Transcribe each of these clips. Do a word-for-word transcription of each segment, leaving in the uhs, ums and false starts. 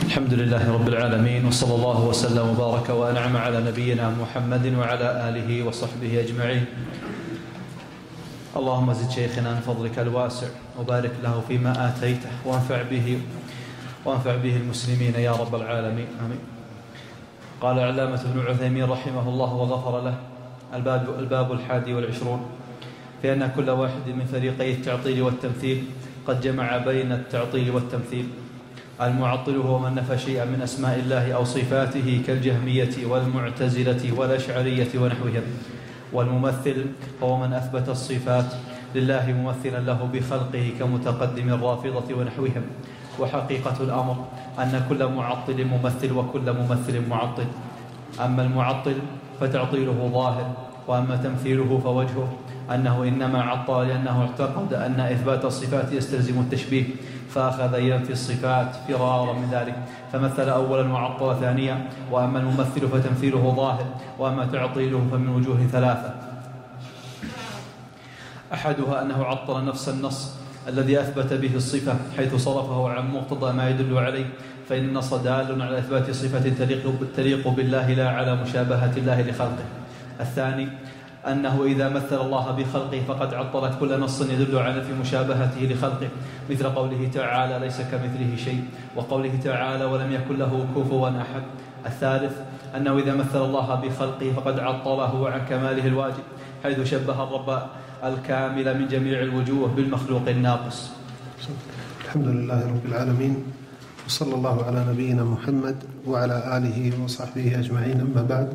الحمد لله رب العالمين، وصلى الله وسلم وبارك وأنعم على نبينا محمد وعلى آله وصحبه أجمعين. اللهم زد شيخنا من فضلك الواسع وبارك له فيما آتيته وانفع به وانفع به المسلمين يا رب العالمين، آمين. قال علامة ابن عثيمين رحمه الله وغفر له: الباب, الباب الحادي والعشرون في أن كل واحد من فريقي التعطيل والتمثيل قد جمع بين التعطيل والتمثيل. المعطل هو من نفى شيئا من أسماء الله أو صفاته كالجهمية والمعتزلة والأشعرية ونحوهم. والممثل هو من أثبت الصفات لله ممثلا له بخلقه كمتقدم الرافضة ونحوهم. وحقيقة الأمر أن كل معطل ممثل وكل ممثل معطل. أما المعطل فتعطيله ظاهر، وأما تمثيله فوجهه أنه إنما عطل لأنه اعتقد أن إثبات الصفات يستلزم التشبيه، فأخذ ينفي الصفات فرارا من ذلك، فمثل أولا وعطل ثانيا. وأما الممثل فتمثيله ظاهر، وأما تعطيله فمن وجوه ثلاثة: أحدها أنه عطل نفس النص الذي أثبت به الصفة حيث صرفه عن مقتضى ما يدل عليه، فإن النص دال على إثبات صفة تليق بالله لا على مشابهة الله لخلقه. الثاني أنه إذا مثل الله بخلقه فقد عطل كل نص يدل على في مشابهته لخلقه، مثل قوله تعالى: ليس كمثله شيء، وقوله تعالى: ولم يكن له كفوا أحد. الثالث أنه إذا مثل الله بخلقه فقد عطله عن كماله الواجب، حيث شبه الرب الكامل من جميع الوجوه بالمخلوق الناقص. الحمد لله رب العالمين، وصلى الله على نبينا محمد وعلى آله وصحبه أجمعين، أما بعد.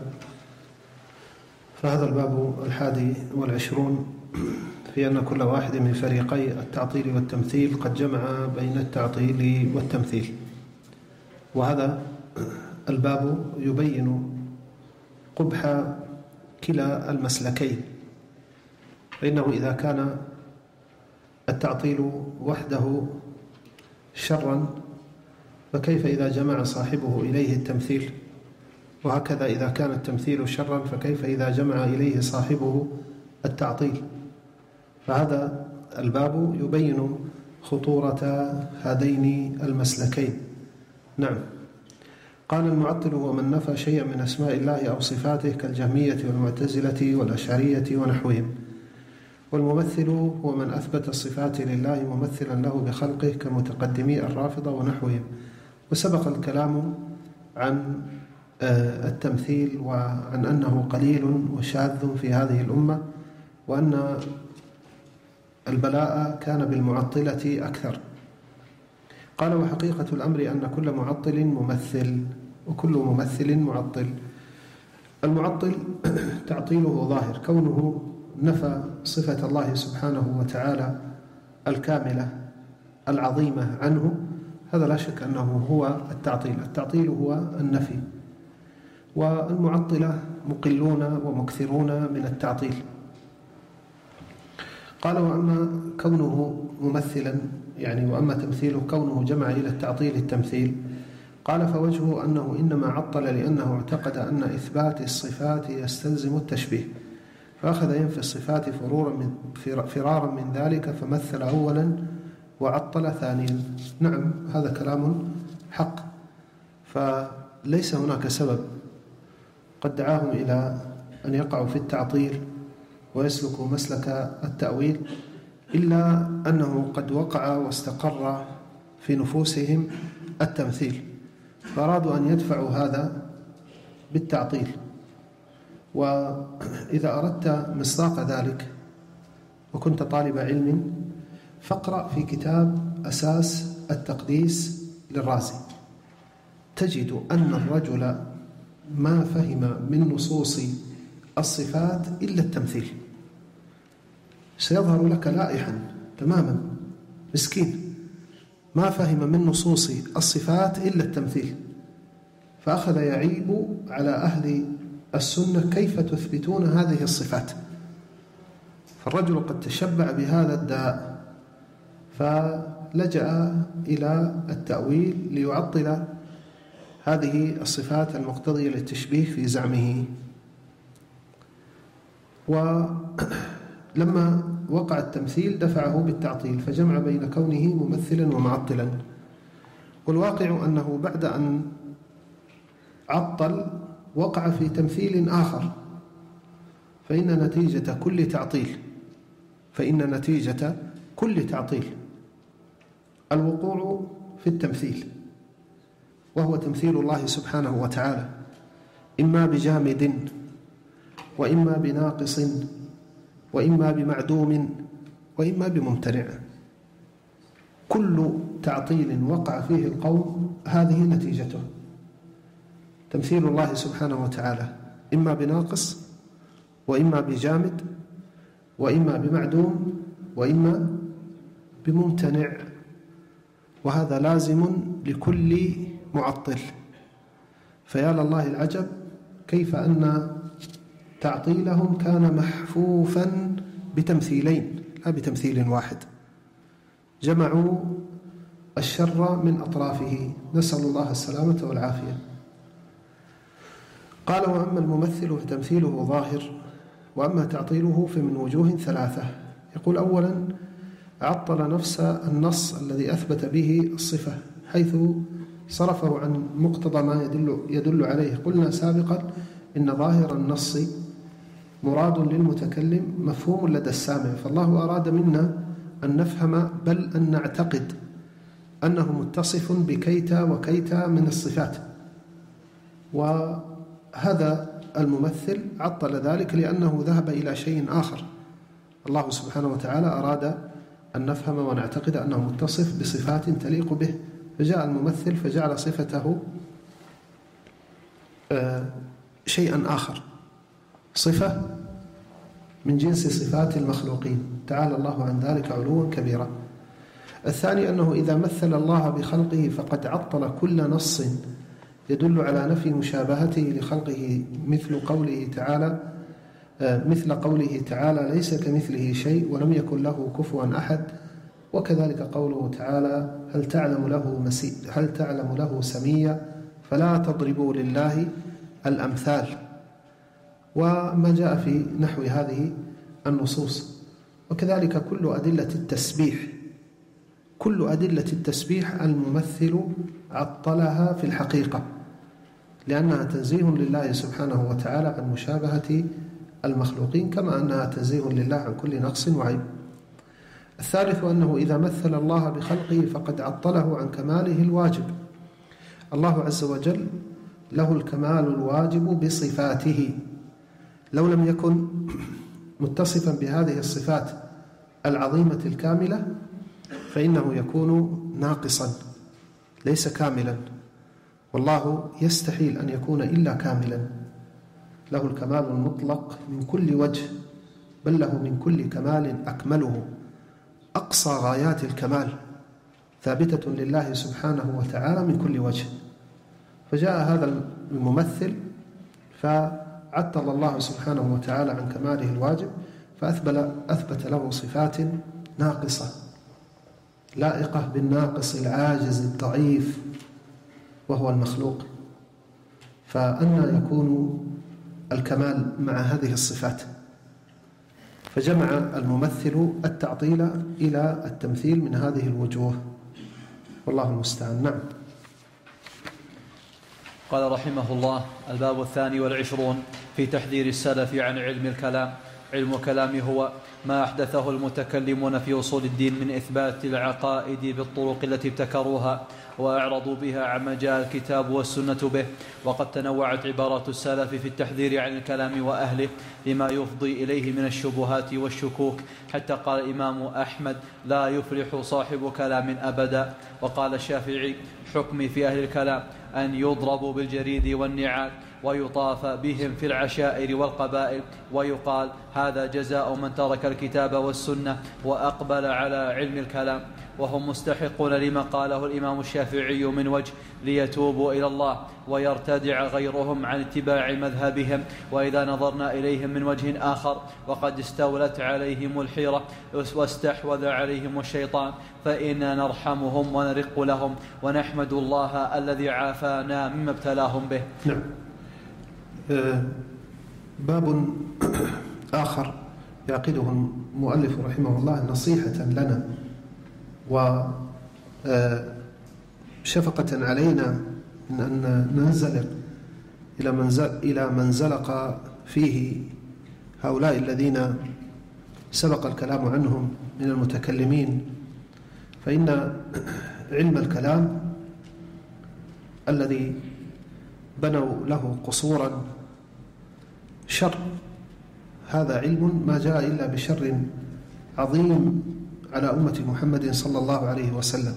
فهذا الباب الحادي والعشرون في أن كل واحد من فريقي التعطيل والتمثيل قد جمع بين التعطيل والتمثيل. وهذا الباب يبين قبح كلا المسلكين، فإنه إذا كان التعطيل وحده شرا فكيف إذا جمع صاحبه إليه التمثيل؟ وهكذا إذا كان التمثيل شرا فكيف إذا جمع إليه صاحبه التعطيل؟ فهذا الباب يبين خطورة هذين المسلكين. نعم. قال: المعطل هو من نفى شيئا من أسماء الله أو صفاته كالجهمية والمعتزلة والأشعرية ونحوهم. والممثل هو من أثبت الصفات لله ممثلا له بخلقه كمتقدمي الرافضة ونحوهم. وسبق الكلام عن التمثيل وعن أنه قليل وشاذ في هذه الأمة، وأن البلاء كان بالمعطلة أكثر. قال: وحقيقة الأمر أن كل معطل ممثل وكل ممثل معطل. المعطل تعطيله ظاهر، كونه نفى صفة الله سبحانه وتعالى الكاملة العظيمة عنه، هذا لا شك أنه هو التعطيل. التعطيل هو النفي، والمعطلة مقلون ومكثرون من التعطيل. قال: وأما كونه ممثلا يعني وأما تمثيله كونه جمع إلى التعطيل التمثيل، قال: فوجهه أنه إنما عطل لأنه اعتقد أن إثبات الصفات يستلزم التشبيه، فأخذ ينفي الصفات فرورا من فرارا من ذلك، فمثل أولا وعطل ثانيا. نعم، هذا كلام حق، فليس هناك سبب قد دعاهم إلى أن يقعوا في التعطيل ويسلكوا مسلك التأويل، إلا أنه قد وقع واستقر في نفوسهم التمثيل، فأرادوا أن يدفعوا هذا بالتعطيل. وإذا أردت مصداق ذلك وكنت طالب علم فاقرأ في كتاب أساس التقديس للرازي، تجد أن الرجل ما فهم من نصوص الصفات إلا التمثيل. سيظهر لك لائحا تماما، مسكين ما فهم من نصوص الصفات إلا التمثيل، فأخذ يعيب على أهل السنة: كيف تثبتون هذه الصفات؟ فالرجل قد تشبع بهذا الداء، فلجأ إلى التأويل ليعطل هذه الصفات المقتضية للتشبيه في زعمه. ولما وقع التمثيل دفعه بالتعطيل، فجمع بين كونه ممثلا ومعطلا. والواقع أنه بعد أن عطل وقع في تمثيل آخر، فإن نتيجة كل تعطيل فإن نتيجة كل تعطيل الوقوع في التمثيل، وهو تمثيل الله سبحانه وتعالى إما بجامد وإما بناقص وإما بمعدوم وإما بممتنع. كل تعطيل وقع فيه القوم هذه نتيجته، تمثيل الله سبحانه وتعالى إما بناقص وإما بجامد وإما بمعدوم وإما بممتنع، وهذا لازم لكل معطل. فيا لله العجب كيف أن تعطيلهم كان محفوفا بتمثيلين لا بتمثيل واحد، جمعوا الشر من أطرافه، نسأل الله السلامة والعافية. قال: وأما الممثل فتمثيله ظاهر، وأما تعطيله فمن وجوه ثلاثة. يقول: أولا عطل نفس النص الذي أثبت به الصفة، حيث صرفه عن مقتضى ما يدل, يدل عليه. قلنا سابقا إن ظاهر النص مراد للمتكلم مفهوم لدى السامع، فالله أراد منا أن نفهم بل أن نعتقد أنه متصف بكيتا وكيتا من الصفات، وهذا الممثل عطل ذلك لأنه ذهب إلى شيء آخر. الله سبحانه وتعالى أراد أن نفهم ونعتقد أنه متصف بصفات تليق به، فجاء الممثل فجعل صفته شيئا آخر، صفة من جنس صفات المخلوقين، تعالى الله عن ذلك علوا كبيرا. الثاني أنه إذا مثل الله بخلقه فقد عطل كل نص يدل على نفي مشابهته لخلقه، مثل قوله تعالى مثل قوله تعالى ليس كمثله شيء ولم يكن له كفوا أحد، وكذلك قوله تعالى هل تعلم له مسي هل تعلم له سميا فلا تضربوا لله الأمثال، وما جاء في نحو هذه النصوص. وكذلك كل أدلة التسبيح كل أدلة التسبيح الممثل عطلها في الحقيقة، لأنها تنزيه لله سبحانه وتعالى عن مشابهة المخلوقين، كما أنها تنزيه لله عن كل نقص وعيب. الثالث أنه إذا مثل الله بخلقه فقد عطله عن كماله الواجب. الله عز وجل له الكمال الواجب بصفاته، لو لم يكن متصفا بهذه الصفات العظيمة الكاملة فإنه يكون ناقصا ليس كاملا، والله يستحيل أن يكون إلا كاملا، له الكمال المطلق من كل وجه، بل له من كل كمال أكمله، أقصى غايات الكمال ثابتة لله سبحانه وتعالى من كل وجه. فجاء هذا الممثل فعطل الله سبحانه وتعالى عن كماله الواجب، فأثبت له صفات ناقصة لائقة بالناقص العاجز الضعيف وهو المخلوق، فأنى يكون الكمال مع هذه الصفات؟ فجمع الممثل التعطيل إلى التمثيل من هذه الوجوه، والله المستعان. نعم. قال رحمه الله: الباب الثاني والعشرون في تحذير السلف عن علم الكلام. علم الكلام هو ما أحدثه المتكلمون في أصول الدين من إثبات العقائد بالطرق التي ابتكروها وأعرضوا بها عما جاء الكتاب والسنة به. وقد تنوعت عبارات السلف في التحذير عن الكلام وأهله لما يفضي إليه من الشبهات والشكوك، حتى قال الإمام أحمد: لا يفلح صاحب كلام أبدا. وقال الشافعي: حكمي في أهل الكلام أن يضربوا بالجريد والنعال ويطاف بهم في العشائر والقبائل، ويقال هذا جزاء من ترك الكتاب والسنة وأقبل على علم الكلام. وهم مستحقون لما قاله الإمام الشافعي من وجه: ليتوبوا إلى الله ويرتدع غيرهم عن اتباع مذهبهم. وإذا نظرنا إليهم من وجه آخر وقد استولت عليهم الحيرة واستحوذ عليهم الشيطان، فإننا نرحمهم ونرق لهم ونحمد الله الذي عافانا مما ابتلاهم به. نعم. باب آخر يعقده المؤلف رحمه الله نصيحة لنا وشيئا شفقة علينا من أن ننزلق إلى منزل إلى منزلق فيه هؤلاء الذين سبق الكلام عنهم من المتكلمين، فإن علم الكلام الذي بنوا له قصورا شر، هذا علم ما جاء إلا بشر عظيم على أمة محمد صلى الله عليه وسلم.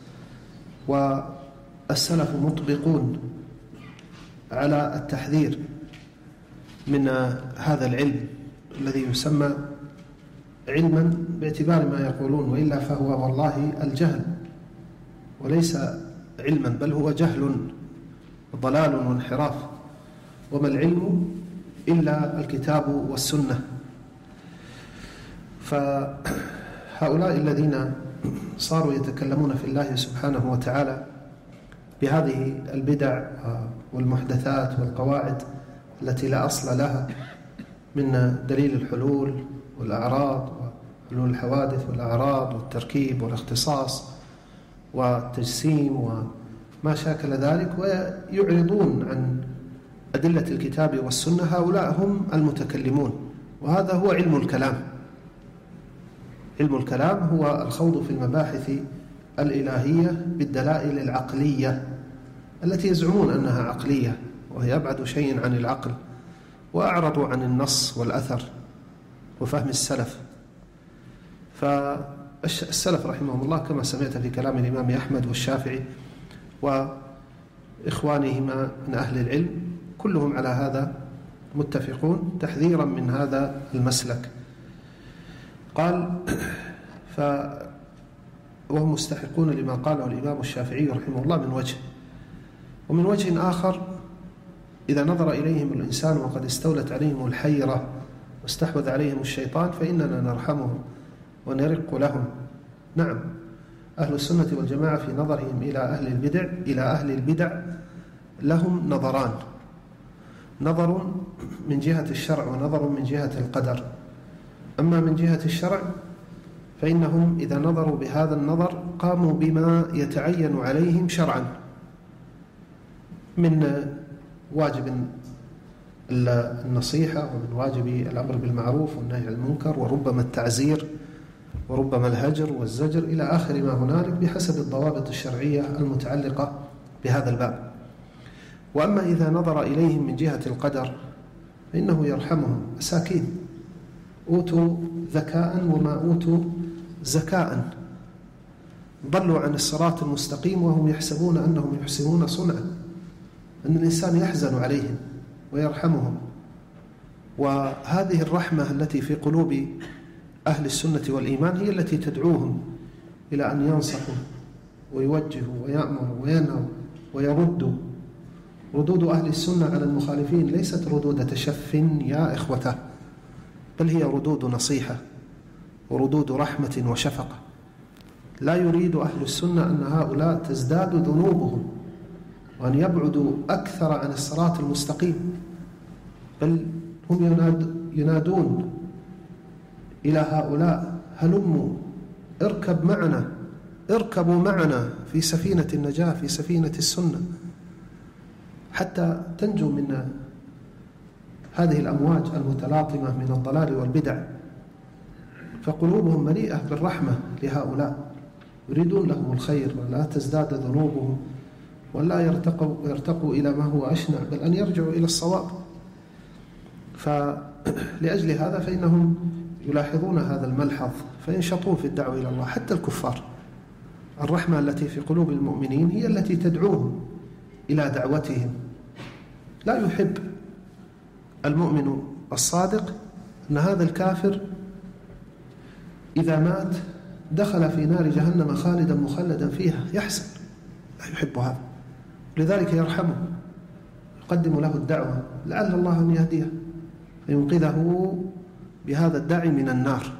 والسلف مطبقون على التحذير من هذا العلم الذي يسمى علما باعتبار ما يقولون، وإلا فهو والله الجهل وليس علما، بل هو جهل ضلال وانحراف. وما العلم إلا الكتاب والسنة. فهؤلاء الذين صاروا يتكلمون في الله سبحانه وتعالى بهذه البدع والمحدثات والقواعد التي لا أصل لها من دليل الحلول والأعراض وحلول الحوادث والأعراض والتركيب والاختصاص والتجسيم وما شاكل ذلك، ويعرضون عن أدلة الكتاب والسنة، هؤلاء هم المتكلمون. وهذا هو علم الكلام. علم الكلام هو الخوض في المباحث الإلهية بالدلائل العقلية التي يزعمون أنها عقلية، وهي أبعد شيء عن العقل، وأعرضوا عن النص والأثر وفهم السلف. فالسلف رحمهم الله كما سمعت في كلام الإمام أحمد والشافعي وإخوانهما من أهل العلم كلهم على هذا متفقون تحذيرا من هذا المسلك. قال ف وهم مستحقون لما قاله الإمام الشافعي رحمه الله من وجه، ومن وجه آخر إذا نظر إليهم الإنسان وقد استولت عليهم الحيرة واستحوذ عليهم الشيطان فإننا نرحمهم ونرق لهم. نعم، أهل السنة والجماعة في نظرهم إلى أهل البدع إلى أهل البدع لهم نظران، نظر من جهة الشرع ونظر من جهة القدر. أما من جهة الشرع فإنهم إذا نظروا بهذا النظر قاموا بما يتعين عليهم شرعا من واجب النصيحة، ومن واجب الأمر بالمعروف والنهي عن المنكر، وربما التعزير، وربما الهجر والزجر إلى آخر ما هنالك بحسب الضوابط الشرعية المتعلقة بهذا الباب. وأما إذا نظر إليهم من جهة القدر فإنه يرحمهم، مساكين أوتوا ذكاء وما أوتوا زكاء، ضلوا عن الصراط المستقيم وهم يحسبون أنهم يحسنون صنعا. أن الإنسان يحزن عليهم ويرحمهم. وهذه الرحمة التي في قلوب أهل السنة والإيمان هي التي تدعوهم إلى أن ينصحوا ويوجهوا ويأمروا وينهوا ويردوا. ردود أهل السنة على المخالفين ليست ردود تشف يا إخوته، بل هي ردود نصيحة وردود رحمة وشفقة. لا يريد أهل السنة أن هؤلاء تزداد ذنوبهم وأن يبعدوا أكثر عن الصراط المستقيم، بل هم يناد ينادون إلى هؤلاء هلموا اركب معنا، اركبوا معنا في سفينة النجاة، في سفينة السنة، حتى تنجو من هذه الأمواج المتلاطمة من الضلال والبدع. فقلوبهم مليئة بالرحمة لهؤلاء، يريدون لهم الخير ولا تزداد ذنوبهم ولا يرتقوا, يرتقوا إلى ما هو أشنع، بل أن يرجعوا إلى الصواب. فلأجل هذا فإنهم يلاحظون هذا الملحظ فينشطون في الدعوة إلى الله. حتى الكفار الرحمة التي في قلوب المؤمنين هي التي تدعوهم إلى دعوتهم. لا يحب المؤمن الصادق أن هذا الكافر إذا مات دخل في نار جهنم خالدا مخلدا فيها، يحزن، لا يحب هذا. لذلك يرحمه، يقدم له الدعوة لعل الله أن يهديه فينقذه بهذا الداعي من النار.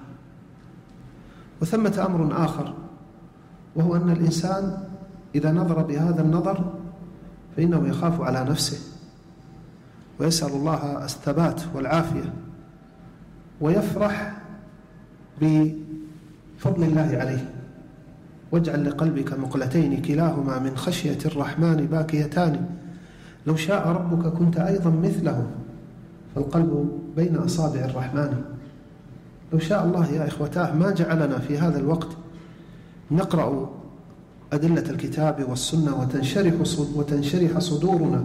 وثمة أمر آخر، وهو أن الإنسان إذا نظر بهذا النظر فإنه يخاف على نفسه ويسأل الله الثبات والعافية، ويفرح بفضل الله عليه. واجعل لقلبك مقلتين كلاهما من خشية الرحمن باكيتان، لو شاء ربك كنت أيضا مثله، فالقلب بين أصابع الرحمن. لو شاء الله يا إخوتاه ما جعلنا في هذا الوقت نقرأ أدلة الكتاب والسنة وتنشرح وتنشرح صدورنا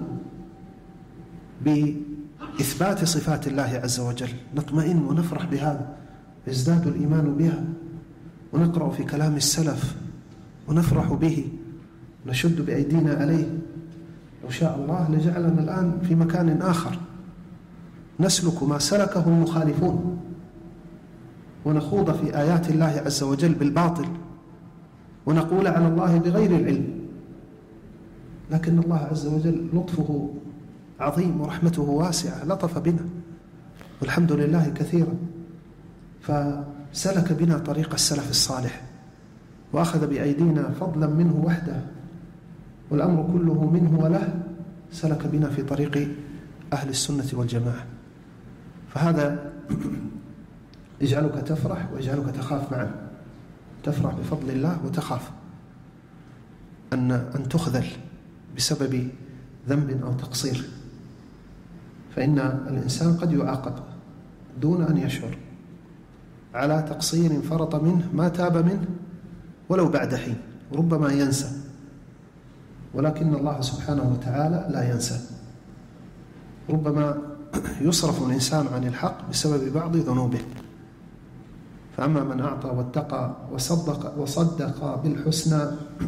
بإثبات صفات الله عز وجل، نطمئن ونفرح بهذا، يزداد الإيمان بها، ونقرأ في كلام السلف ونفرح به، نشد بأيدينا عليه. لو شاء الله لجعلنا الآن في مكان آخر نسلك ما سلكه المخالفون، ونخوض في آيات الله عز وجل بالباطل، ونقول على الله بغير العلم. لكن الله عز وجل لطفه عظيم ورحمته واسعة، لطف بنا والحمد لله كثيرا، فسلك بنا طريق السلف الصالح وأخذ بأيدينا فضلا منه وحده، والأمر كله منه وله، سلك بنا في طريق أهل السنة والجماعة. فهذا يجعلك تفرح ويجعلك تخاف معا، تفرح بفضل الله وتخاف أن أن تخذل بسبب ذنب أو تقصير، فإن الإنسان قد يعاقب دون أن يشعر على تقصير فرط منه ما تاب منه ولو بعد حين، ربما ينسى، ولكن الله سبحانه وتعالى لا ينسى. ربما يصرف الإنسان عن الحق بسبب بعض ذنوبه، فأما من أعطى واتقى وصدق, وصدق بالحسنى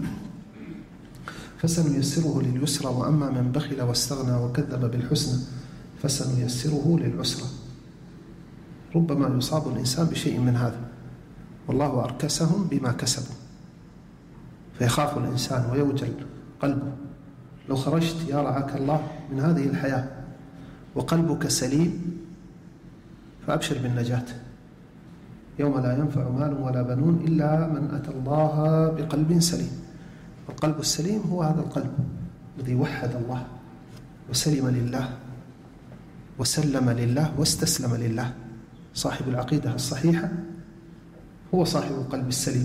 فسنيسره لليسرى، وأما من بخل واستغنى وكذب بالحسنى فسنيسره للعسرى. ربما يصاب الإنسان بشيء من هذا، والله أركسهم بما كسبوا، فيخاف الإنسان ويوجل قلبه. لو خرجت يا رعاك الله من هذه الحياة وقلبك سليم فأبشر بالنجاة، يوم لا ينفع مال ولا بنون إلا من أتى الله بقلب سليم. القلب السليم هو هذا القلب الذي وحد الله وسلم لله وسلم لله واستسلم لله. صاحب العقيدة الصحيحة هو صاحب القلب السليم،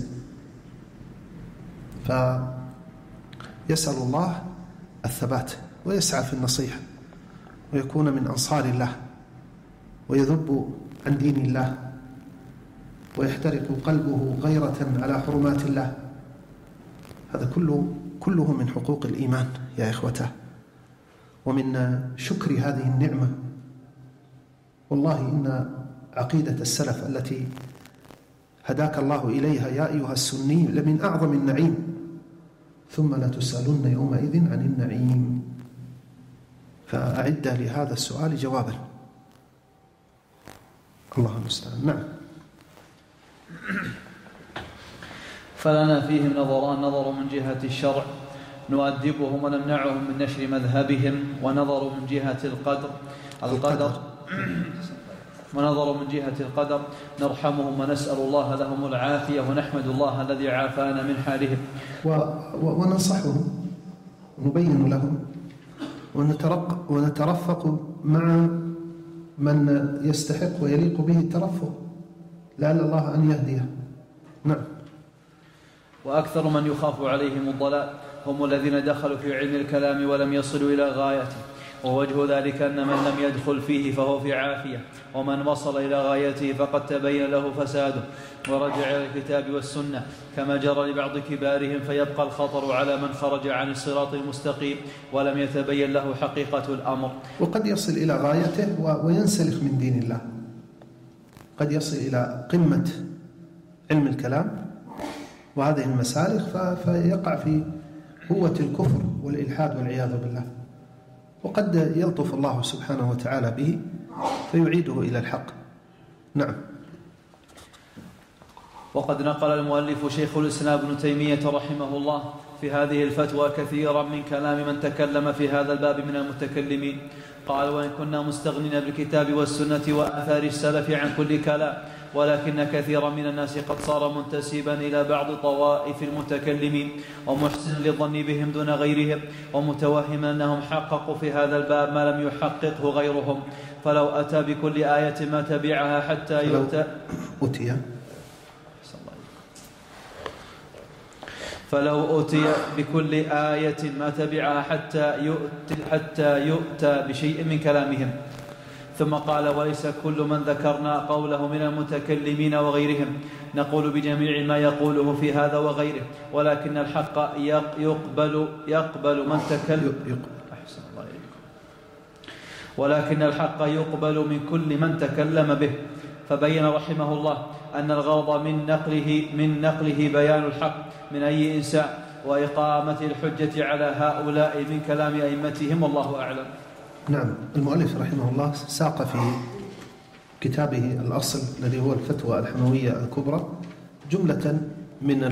فيسأل الله الثبات ويسعى في النصيحة ويكون من أنصار الله ويذب عن دين الله ويحترق قلبه غيرة على حرمات الله. هذا كله كله من حقوق الإيمان يا إخوته، ومن شكر هذه النعمة. والله إن عقيدة السلف التي هداك الله إليها يا أيها السني لمن أعظم النعيم، ثم لتسألن يومئذ عن النعيم. فأعد لهذا السؤال جوابا. الله المستعان. نعم. فلنا فيهم نظران: نظر من جهة الشرع نؤدبهم ونمنعهم من نشر مذهبهم، ونظر من جهة القدر القدر ونظر من جهة القدر نرحمهم ونسأل الله لهم العافية ونحمد الله الذي عافانا من حالهم، و... و... وننصحهم ونبين لهم ونترق... ونترفق مع من يستحق ويليق به الترفق لعل الله أن يهديه. نعم. وأكثر من يخاف عليهم الضلال هم الذين دخلوا في علم الكلام ولم يصلوا إلى غايته، ووجه ذلك أن من لم يدخل فيه فهو في عافية، ومن وصل إلى غايته فقد تبين له فساده ورجع إلى الكتاب والسنة، كما جرى لبعض كبارهم، فيبقى الخطر على من خرج عن الصراط المستقيم ولم يتبين له حقيقة الأمر. وقد يصل إلى غايته وينسلخ من دين الله، قد يصل إلى قمة علم الكلام وهذه المسالخ فيقع في هوة الكفر والإلحاد والعياذ بالله، وقد يلطف الله سبحانه وتعالى به فيعيده إلى الحق. نعم. وقد نقل المؤلف شيخ الإسلام ابن تيمية رحمه الله في هذه الفتوى كثيرا من كلام من تكلم في هذا الباب من المتكلمين. قال: وإن كنا مستغنين بالكتاب والسنة وآثار السلف عن كل كلام، ولكن كثيرا من الناس قد صار منتسبا إلى بعض طوائف المتكلمين ومحسن للظن بهم دون غيرهم، ومتوهما أنهم حققوا في هذا الباب ما لم يحققه غيرهم، فلو أتى بكل آية ما تبعها حتى يؤتى أتي فلو أوتي بكل آية ما تبعها حتى يؤتى, حتى يؤتى بشيء من كلامهم. ثم قال: وليس كل من ذكرنا قوله من المتكلمين وغيرهم نقول بجميع ما يقوله في هذا وغيره، ولكن الحق يقبل, يقبل من تكلم أحسن الله إليكم. ولكن الحق يقبل من كل من تكلم به. فبين رحمه الله أن الغرض من نقله, من نقله بيان الحق من أي إنسان وإقامة الحجة على هؤلاء من كلام أئمتهم، والله أعلم. نعم. المؤلف رحمه الله ساق في كتابه الأصل الذي هو الفتوى الحموية الكبرى جملة من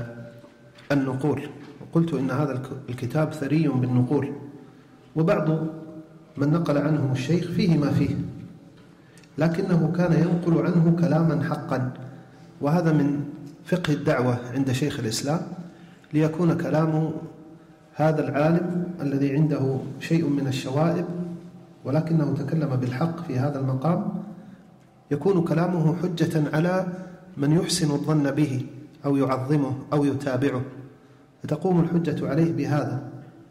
النقول، وقلت إن هذا الكتاب ثري بالنقول، وبعض من نقل عنه الشيخ فيه ما فيه، لكنه كان ينقل عنه كلاما حقا، وهذا من فقه الدعوة عند شيخ الإسلام، ليكون كلام هذا العالم الذي عنده شيء من الشوائب ولكنه تكلم بالحق في هذا المقام، يكون كلامه حجة على من يحسن الظن به أو يعظمه أو يتابعه، فتقوم الحجة عليه بهذا.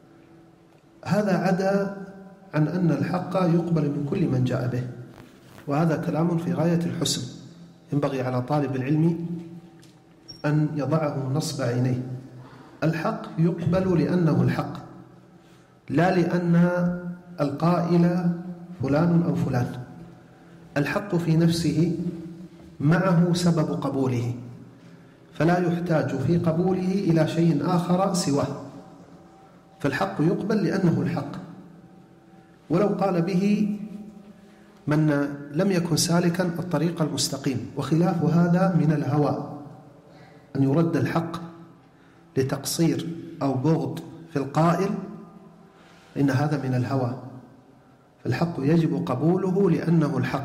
هذا عدا عن أن الحق يقبل من كل من جاء به، وهذا كلام في غاية الحسن، ينبغي على طالب العلم أن يضعه نصب عينيه. الحق يقبل لأنه الحق، لا لأن القائل فلان أو فلان. الحق في نفسه معه سبب قبوله، فلا يحتاج في قبوله إلى شيء آخر سواه، فالحق يقبل لأنه الحق. ولو قال به من لم يكن سالكا الطريق المستقيم، وخلاف هذا من الهوى، أن يرد الحق لتقصير أو بغض في القائل، إن هذا من الهوى. فالحق يجب قبوله لأنه الحق،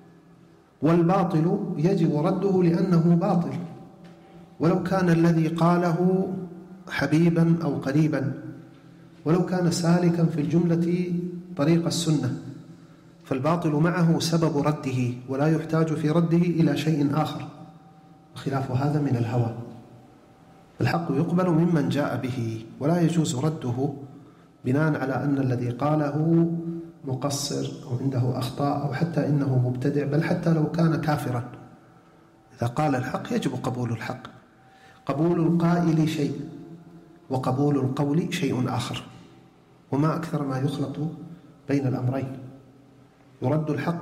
والباطل يجب رده لأنه باطل، ولو كان الذي قاله حبيبا أو قريبا، ولو كان سالكا في الجملة طريق السنة، فالباطل معه سبب رده، ولا يحتاج في رده إلى شيء آخر، وخلاف هذا من الهوى. الحق يقبل ممن جاء به، ولا يجوز رده بناء على أن الذي قاله مقصر أو عنده أخطاء أو حتى إنه مبتدع، بل حتى لو كان كافرا. إذا قال الحق يجب قبول الحق. قبول القائل شيء، وقبول القول شيء آخر، وما أكثر ما يخلط بين الأمرين. يرد الحق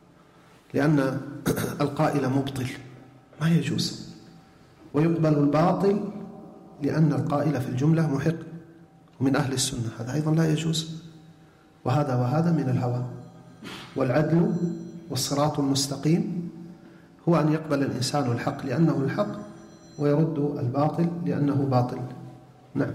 لأن القائل مبطل، ما يجوز، ويقبل الباطل لأن القائل في الجملة محق ومن أهل السنة، هذا أيضا لا يجوز. وهذا وهذا من الهوى. والعدل والصراط المستقيم هو أن يقبل الإنسان الحق لأنه الحق، ويرد الباطل لأنه باطل. نعم.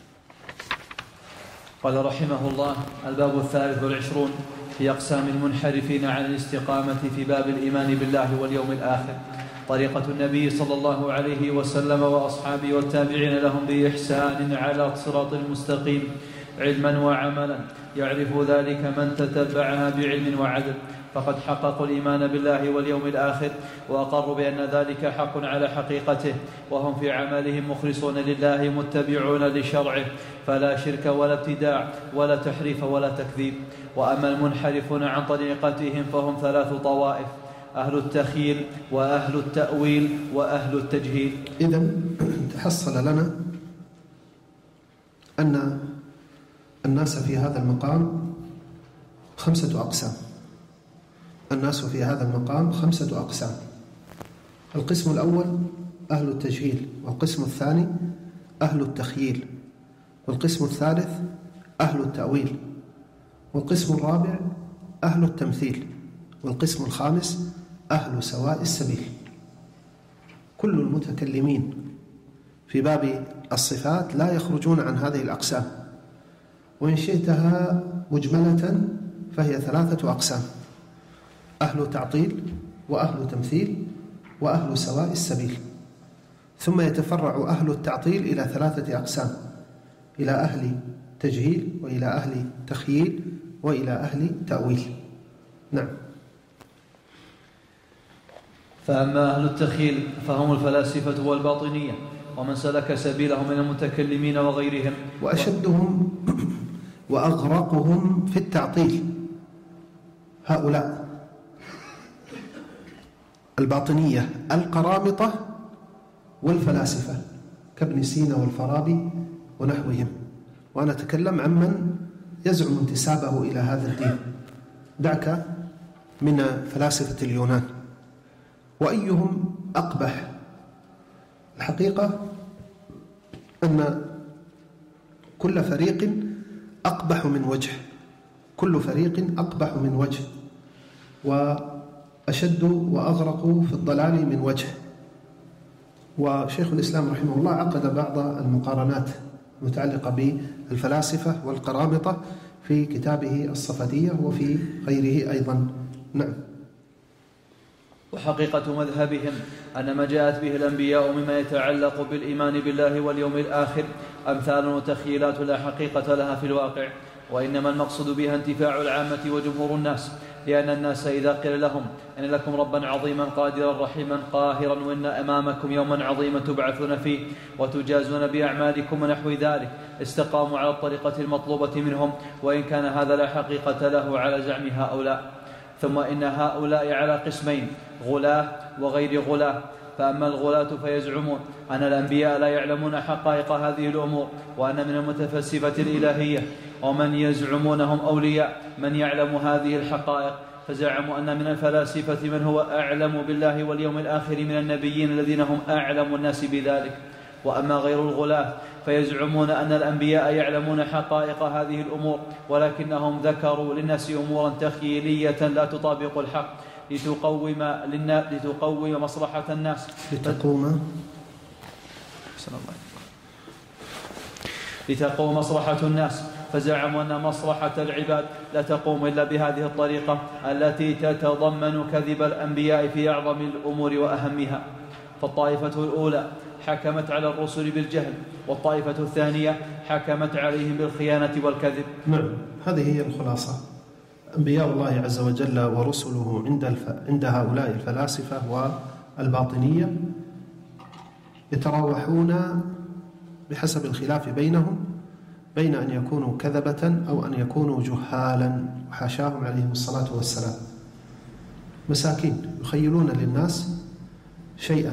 قال رحمه الله: الباب الثالث والعشرون في أقسام المنحرفين عن الاستقامة في باب الإيمان بالله واليوم الآخر. طريقة النبي صلى الله عليه وسلم وأصحابه والتابعين لهم بإحسان على الصراط المستقيم علما وعملا، يعرف ذلك من تتبعها بعلم وعدل، فقد حققوا الإيمان بالله واليوم الآخر، وأقروا بأن ذلك حق على حقيقته، وهم في عملهم مخلصون لله متبعون لشرعه، فلا شرك ولا ابتداع ولا تحريف ولا تكذيب. وأما المنحرفون عن طريقتهم فهم ثلاث طوائف: أهل التخيل وأهل التأويل وأهل التجهيل. إذن تحصل لنا أن الناس في هذا المقام خمسة أقسام. الناس في هذا المقام خمسة أقسام. القسم الأول أهل التجهيل، والقسم الثاني أهل التخييل، والقسم الثالث أهل التأويل، والقسم الرابع أهل التمثيل، والقسم الخامس أهل سواء السبيل. كل المتكلمين في باب الصفات لا يخرجون عن هذه الأقسام، وإن شئتها مجملة فهي ثلاثة أقسام: أهل تعطيل وأهل تمثيل وأهل سواء السبيل. ثم يتفرع أهل التعطيل إلى ثلاثة أقسام: إلى أهل تجهيل، وإلى أهل تخييل، وإلى أهل تأويل. نعم. فأما أهل التخيل فهم الفلاسفة والباطنية، ومن سلك سبيله من المتكلمين وغيرهم. وأشدهم وأغرقهم في التعطيل هؤلاء الباطنية القرامطة والفلاسفة كابن سينا والفارابي ونحوهم، وأنا أتكلم عمن يزعم انتسابه إلى هذا الدين، دعك من فلاسفة اليونان. وأيهم أقبح؟ الحقيقة أن كل فريق أقبح من وجه، كل فريق أقبح من وجه، وأشد وأغرق في الضلال من وجه. وشيخ الإسلام رحمه الله عقد بعض المقارنات المتعلقة بالفلاسفة والقرامطة في كتابه الصفدية وفي غيره أيضا. نعم. وحقيقة مذهبهم أن ما جاءت به الأنبياء مما يتعلق بالإيمان بالله واليوم الآخر أمثال وتخيلات لا حقيقة لها في الواقع، وإنما المقصود بها انتفاع العامة وجمهور الناس، لأن الناس إذا قيل لهم إن لكم ربا عظيما قادرا رحيما قاهرا وإن أمامكم يوما عظيما تبعثون فيه وتجازون بأعمالكم ونحو ذلك استقاموا على الطريقة المطلوبة منهم، وإن كان هذا لا حقيقة له على زعم هؤلاء. ثم إن هؤلاء على قسمين: غلاة وغير غلاة. فأما الغلاة فيزعمون أن الأنبياء لا يعلمون حقائق هذه الأمور، وأن من المتفلسفة الإلهية ومن يزعمونهم أولياء من يعلم هذه الحقائق، فزعموا أن من الفلاسفة من هو أعلم بالله واليوم الآخر من النبيين الذين هم أعلم الناس بذلك. وأما غير الغلاة فيزعمون أن الأنبياء يعلمون حقائق هذه الأمور، ولكنهم ذكروا للناس أمورا تخيلية لا تطابق الحق لتقوم, لتقوم مصلحة الناس لتقوم لتقوم مصلحة الناس فزعموا أن مصلحة العباد لا تقوم إلا بهذه الطريقة التي تتضمن كذب الأنبياء في أعظم الأمور وأهمها. فالطائفة الأولى حكمت على الرسل بالجهل، والطائفة الثانية حكمت عليهم بالخيانة والكذب. نعم، هذه هي الخلاصة. أنبياء الله عز وجل ورسله عند, الف... عند هؤلاء الفلاسفة والباطنية يتراوحون بحسب الخلاف بينهم بين أن يكونوا كذبة أو أن يكونوا جهالا، وحاشاهم عليهم الصلاة والسلام. مساكين يخيلون للناس شيئا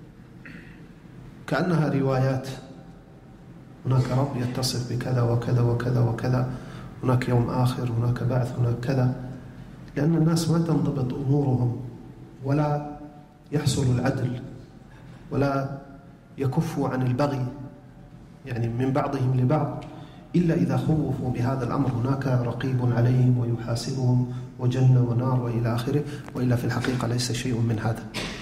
كأنها روايات، هناك رب يتصف بكذا وكذا وكذا وكذا، هناك يوم آخر، هناك بعث، هناك كذا، لأن الناس ما تنضبط أمورهم ولا يحصل العدل ولا يكفوا عن البغي يعني من بعضهم لبعض إلا إذا خوفوا بهذا الأمر، هناك رقيب عليهم ويحاسبهم وجنة ونار وإلى آخره، وإلا في الحقيقة ليس شيء من هذا.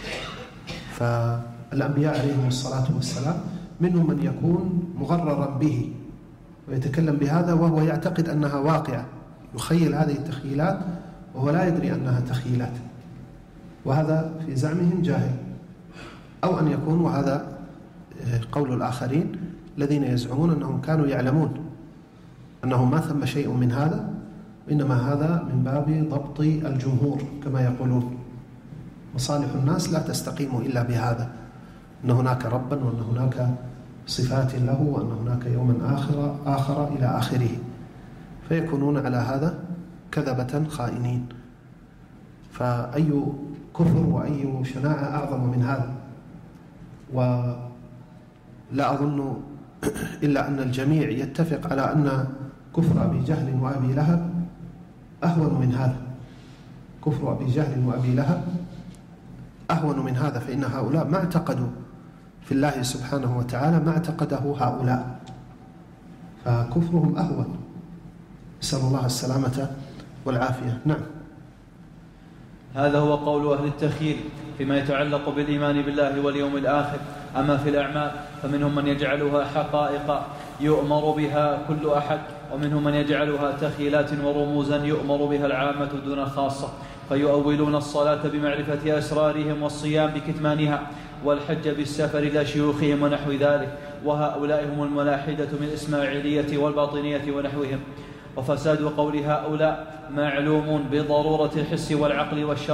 فالأنبياء عليهم الصلاة والسلام منهم من يكون مغررا به ويتكلم بهذا وهو يعتقد أنها واقعة، يخيل هذه التخيلات وهو لا يدري أنها تخيلات، وهذا في زعمهم جاهل. أو أن يكون، وهذا قول الآخرين الذين يزعمون أنهم كانوا يعلمون أنه ما ثم شيء من هذا، وإنما هذا من باب ضبط الجمهور كما يقولون. مصالح الناس لا تستقيم إلا بهذا، أن هناك ربا وأن هناك صفات له وأن هناك يوما آخر آخر إلى آخره، فيكونون على هذا كذبة خائنين. فأي كفر وأي شناعة أعظم من هذا؟ ولا أظن إلا أن الجميع يتفق على أن كفر أبي جهل وأبي لهب أهون من هذا. كفر أبي جهل وأبي لهب أهون من هذا، فإن هؤلاء ما اعتقدوا في الله سبحانه وتعالى ما اعتقده هؤلاء، فكفرهم أهون. نسأل الله السلامة والعافية. نعم. هذا هو قول أهل التخيل فيما يتعلق بالإيمان بالله واليوم الآخر. أما في الأعمال فمنهم من يجعلها حقائق يؤمر بها كل أحد، ومنهم من يجعلها تخيلات ورموزا يؤمر بها العامة دون الخاصة، فيؤولون الصلاة بمعرفة أسرارهم والصيام بكتمانها والحج بالسفر إلى شيوخهم ونحو ذلك، وهؤلاء هم الملاحدة من الإسماعيلية والباطنية ونحوهم. وفساد قول هؤلاء معلوم بضرورة الحس والعقل والشرع،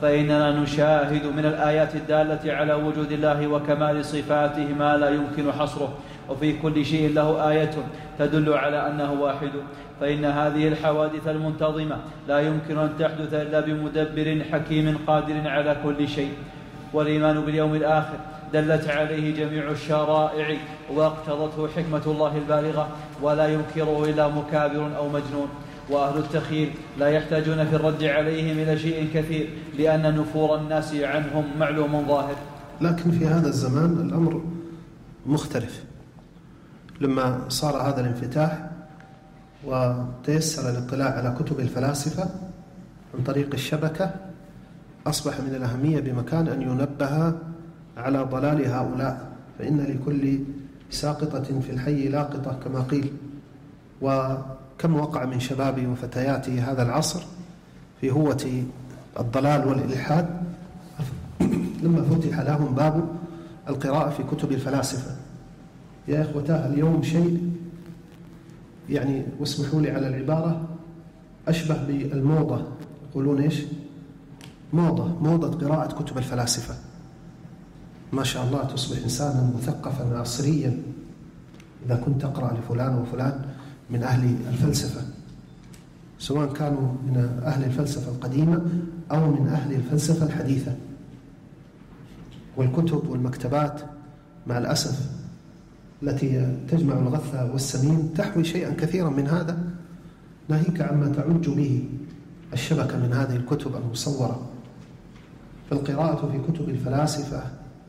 فإننا نشاهد من الآيات الدالة على وجود الله وكمال صفاته ما لا يمكن حصره، وفي كل شيء له آية تدل على أنه واحد، فإن هذه الحوادث المنتظمة لا يمكن أن تحدث إلا بمدبر حكيم قادر على كل شيء. والإيمان باليوم الآخر دلت عليه جميع الشرائع واقتضته حكمة الله البالغة، ولا ينكره إلا مكابر أو مجنون. وأهل التخيل لا يحتاجون في الرد عليهم إلى شيء كثير، لأن نفور الناس عنهم معلوم ظاهر. لكن في هذا الزمان الأمر مختلف، لما صار هذا الانفتاح وتيسر الاطلاع على كتب الفلاسفة عن طريق الشبكة، أصبح من الأهمية بمكان أن ينبه على ضلال هؤلاء، فإن لكل ساقطة في الحي لاقطة كما قيل. وكم وقع من شباب وفتيات هذا العصر في هوة الضلال والإلحاد لما فتح لهم باب القراءة في كتب الفلاسفة. يا إخوتاه اليوم شيء يعني، واسمحوا لي على العبارة، أشبه بالموضة. يقولون إيش؟ موضة موضة قراءة كتب الفلاسفة. ما شاء الله تصبح إنسانا مثقفا عصريا إذا كنت تقرأ لفلان وفلان من أهل الفلسفة، سواء كانوا من أهل الفلسفة القديمة أو من أهل الفلسفة الحديثة. والكتب والمكتبات مع الأسف التي تجمع الغث والسمين تحوي شيئا كثيرا من هذا، ناهيك عما تعج به الشبكة من هذه الكتب المصورة. فالقراءة في كتب الفلاسفة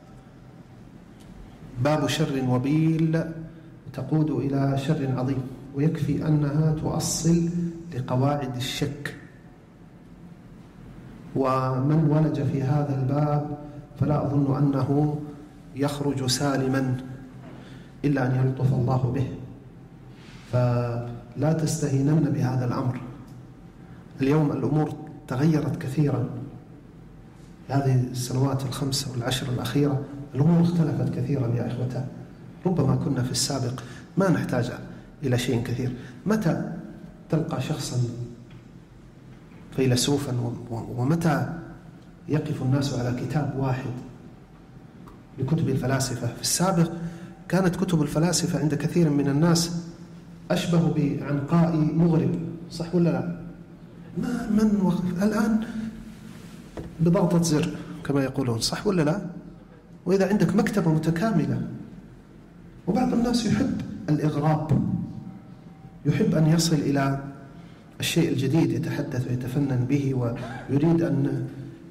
باب شر وبيل تقود إلى شر عظيم، ويكفي أنها تؤصل لقواعد الشك. ومن ولج في هذا الباب فلا أظن أنه يخرج سالما إلا أن يلطف الله به. فلا تستهينن بهذا الأمر. اليوم الأمور تغيرت كثيرا، هذه السنوات الخمس والعشر الأخيرة الأمور اختلفت كثيرا يا إخوتان. ربما كنا في السابق ما نحتاج إلى شيء كثير. متى تلقى شخصا فيلسوفا ومتى يقف الناس على كتاب واحد لكتب الفلاسفة؟ في السابق كانت كتب الفلاسفة عند كثير من الناس أشبه بعنقاء مغرب، صح ولا لا؟ ما من وقف الآن بضغطة زر كما يقولون، صح ولا لا؟ وإذا عندك مكتبة متكاملة. وبعض الناس يحب الإغراب، يحب أن يصل إلى الشيء الجديد، يتحدث ويتفنن به، ويريد أن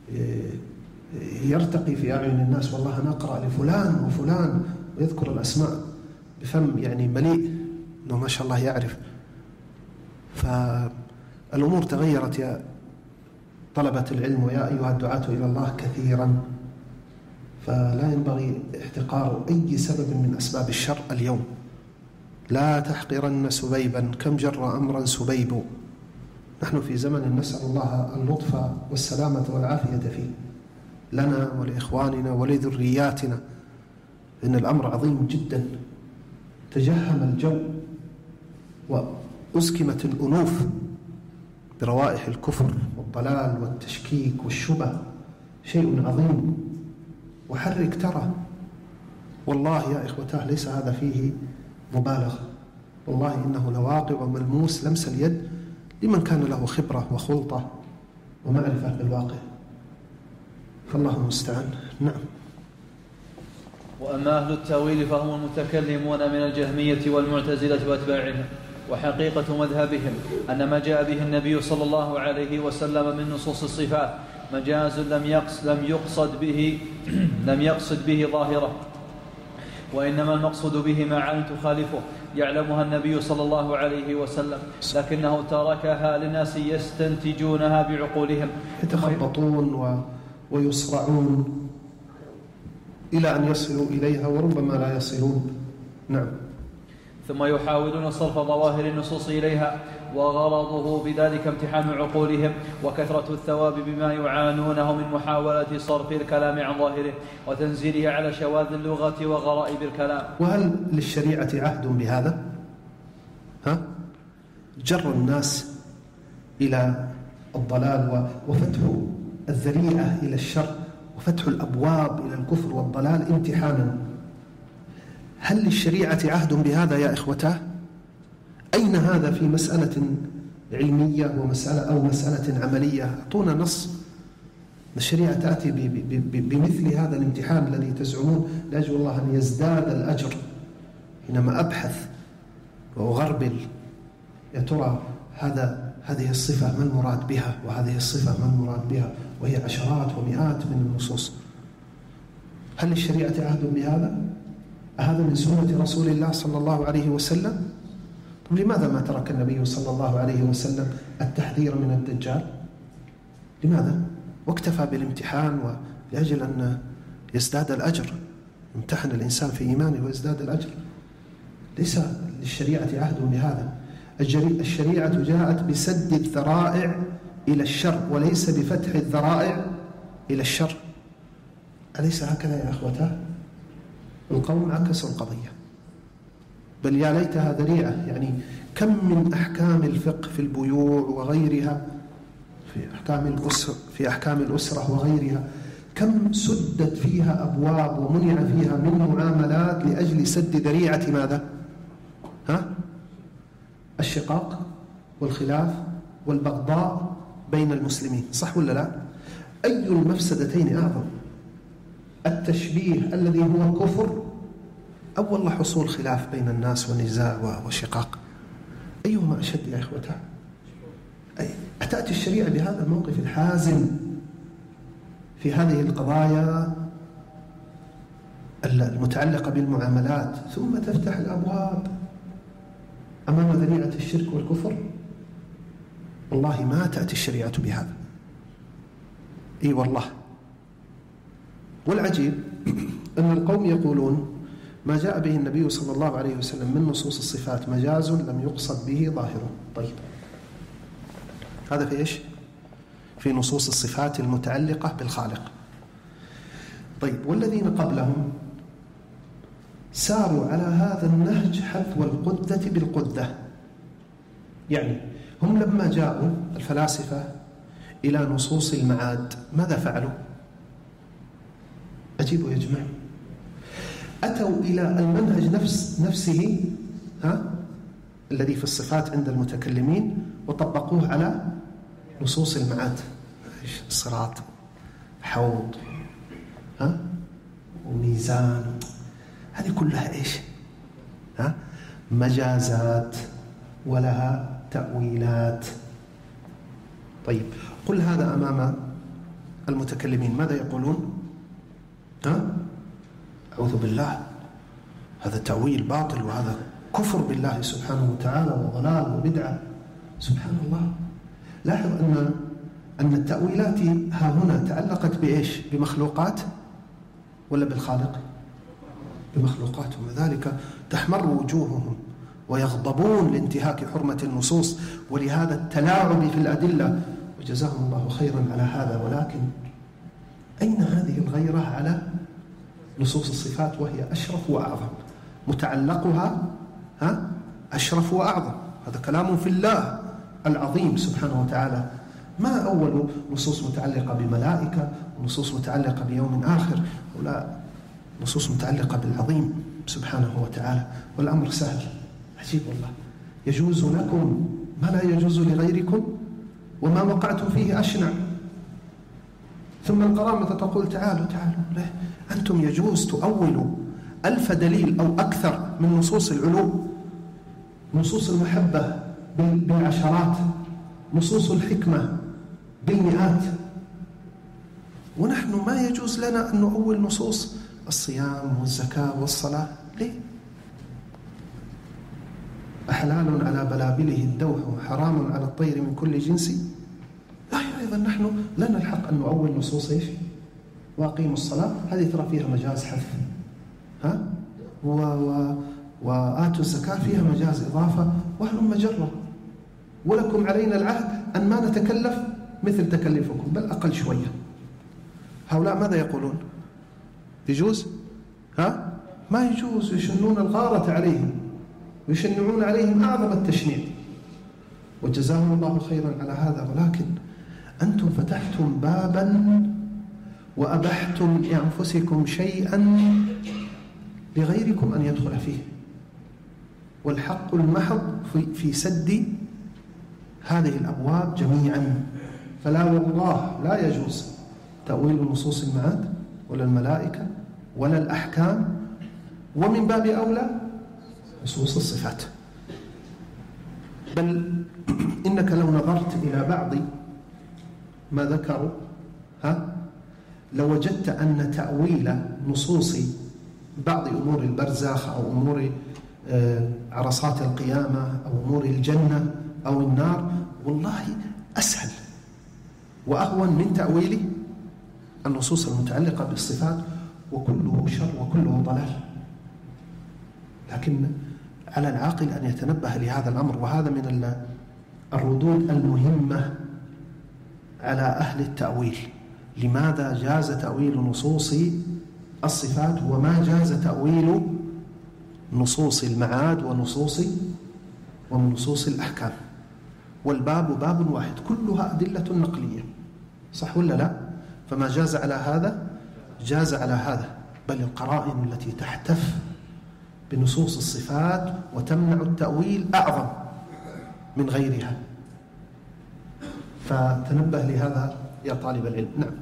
يرتقي في أعين الناس. والله نقرأ لفلان وفلان ويذكر الأسماء بفم يعني مليء أنه ما شاء الله يعرف. فالأمور تغيرت يا طلبة العلم ويا أيها الدعاة إلى الله كثيرا، فلا ينبغي احتقار أي سبب من أسباب الشر اليوم. لا تحقرن سبيبا كم جر أمرا سبيب. نحن في زمن نسأل الله اللطف والسلامة والعافية فيه لنا ولإخواننا ولذرياتنا، إن الأمر عظيم جدا. تجهم الجو وأسكمت الأنوف بروائح الكفر والضلال والتشكيك والشبه، شيء عظيم وحرك ترى. والله يا إخوتاه ليس هذا فيه مبالغة، والله إنه لواقع وملموس لمس اليد لمن كان له خبرة وخلطة ومعرفة بالواقع. فالله المستعان. نعم. وأما أهل التأويل فهم المتكلمون من الجهمية والمعتزلة وأتباعهم، وحقيقة مذهبهم أن ما جاء به النبي صلى الله عليه وسلم من نصوص الصفات مجاز لم يقصد, لم يقصد به لم يقصد به ظاهره، وإنما المقصود به معاني تخالفه يعلمها النبي صلى الله عليه وسلم، لكنه تركها للناس يستنتجونها بعقولهم، يتخبطون و... ويصرعون إلى أن يصلوا إليها وربما لا يصلون. نعم. ثم يحاولون صرف ظواهر النصوص إليها، وغرضه بذلك امتحان عقولهم وكثرة الثواب بما يعانونه من محاولة صرف الكلام عن ظاهره وتنزيله على شواذ اللغة وغرائب الكلام. وهل للشريعة عهد بهذا؟ ها؟ جر الناس إلى الضلال وفتح الذريعة إلى الشر وفتح الأبواب إلى الكفر والضلال امتحانا. هل للشريعة عهد بهذا يا إخوتاه؟ أين هذا في مسألة علمية ومسألة أو مسألة عملية؟ أعطونا نص. الشريعة تأتي بمثل هذا الامتحان الذي تزعمون لأجل الله أن يزداد الأجر. حينما أبحث وأغربل يا ترى هذا هذه الصفة ما المراد بها وهذه الصفة ما المراد بها، وهي عشرات ومئات من النصوص. هل للشريعة عهد بهذا؟ هذا من سنة رسول الله صلى الله عليه وسلم؟ طب لماذا ما ترك النبي صلى الله عليه وسلم التحذير من الدجال؟ لماذا؟ واكتفى بالامتحان ولأجل أن يزداد الأجر، يمتحن الإنسان في إيمانه ويزداد الأجر. ليس للشريعة عهد بهذا. الشريعة جاءت بسد الذرائع إلى الشر وليس بفتح الذرائع إلى الشر. أليس هكذا يا أخوتاه؟ القوم عكسوا القضية، بل يا ليتها ذريعة. يعني كم من أحكام الفقه في البيوع وغيرها، في أحكام الأسرة في أحكام الأسرة وغيرها، كم سدت فيها أبواب ومنع فيها من معاملات لأجل سد ذريعة ماذا؟ ها؟ الشقاق والخلاف والبغضاء بين المسلمين. صح ولا لا؟ أي المفسدتين أعظم؟ التشبيه الذي هو كفر، أو والله حصول خلاف بين الناس ونزاع وشقاق؟ أيهما أشد يا إخوتها؟ أتأتي الشريعة بهذا الموقف الحازم في هذه القضايا المتعلقة بالمعاملات، ثم تفتح الأبواب أمام ذريعة الشرك والكفر؟ والله ما تأتي الشريعة بهذا. إي والله. والعجيب أن القوم يقولون ما جاء به النبي صلى الله عليه وسلم من نصوص الصفات مجاز لم يقصد به ظاهره. طيب هذا في إيش؟ في نصوص الصفات المتعلقة بالخالق. طيب والذين قبلهم ساروا على هذا النهج حذو القدة بالقدة. يعني هم لما جاءوا الفلاسفة إلى نصوص المعاد ماذا فعلوا؟ أجيبوا يا جماعة. أتوا إلى المنهج نفس نفسه ها الذي في الصفات عند المتكلمين وطبقوه على نصوص المعاد. الصراط، حوض، ها وميزان، هذه كلها إيش؟ ها مجازات ولها تأويلات. طيب قل هذا أمام المتكلمين ماذا يقولون؟ ها أعوذ بالله، هذا تأويل باطل وهذا كفر بالله سبحانه وتعالى وضلال وبدعة. سبحان الله. لاحظ أن أن التأويلات ها هنا تعلقت بإيش؟ بمخلوقات ولا بالخالق؟ بمخلوقات، وذلك تحمر وجوههم ويغضبون لانتهاك حرمة النصوص ولهذا التلاعب في الأدلة، وجزاهم الله خيرا على هذا. ولكن أين هذه الغيرة على نصوص الصفات وهي أشرف وأعظم؟ متعلقها ها أشرف وأعظم. هذا كلام في الله العظيم سبحانه وتعالى. ما أول نصوص متعلقة بملائكة ونصوص متعلقة بيوم آخر، ولا نصوص متعلقة بالعظيم سبحانه وتعالى. والأمر سهل. عجيب والله. يجوز لكم ما لا يجوز لغيركم وما وقعتم فيه أشنع. ثم القرامة تقول تعالوا تعالوا لا. أنتم يجوز تؤولوا ألف دليل أو أكثر من نصوص العلو، نصوص المحبة بالعشرات، نصوص الحكمة بالمئات، ونحن ما يجوز لنا أن نؤول نصوص الصيام والزكاة والصلاة. ليه؟ أحلال على بلابله الدوح وحرام على الطير من كل جنس. لا أيضا نحن لنا الحق أن نؤول نصوص إيش؟ وأقيموا الصلاة، هذه ترى فيها مجاز حذف، ها و... و... وآتوا الزكاة فيها مجاز إضافة، وهلم مجرة. ولكم علينا العهد أن ما نتكلف مثل تكلفكم بل أقل شوية. هؤلاء ماذا يقولون؟ يجوز؟ ها؟ ما يجوز. يشنون الغارة عليهم ويشنعون عليهم أعظم التشنيع، وجزاهم الله خيرا على هذا. ولكن أنتم فتحتم بابا وأبحتم لأنفسكم شيئا لغيركم أن يدخل فيه، والحق المحض في, في سد هذه الأبواب جميعا. فلا والله لا يجوز تأويل نصوص المعاد ولا الملائكة ولا الأحكام، ومن باب أولى نصوص الصفات. بل إنك لو نظرت إلى بعض ما ذكروا ها لوجدت أن تأويل نصوص بعض أمور البرزخ أو أمور عرصات القيامة أو أمور الجنة أو النار والله أسهل وأهون من تأويل النصوص المتعلقة بالصفات، وكله شر وكله ضلال. لكن على العاقل أن يتنبه لهذا الأمر، وهذا من الردود المهمة على أهل التأويل. لماذا جاز تأويل نصوص الصفات وما جاز تأويل نصوص المعاد ونصوص ونصوص الأحكام؟ والباب باب واحد كلها أدلة نقلية، صح ولا لا؟ فما جاز على هذا جاز على هذا، بل القرائن التي تحتف بنصوص الصفات وتمنع التأويل أعظم من غيرها. فتنبه لهذا يا طالب العلم. نعم.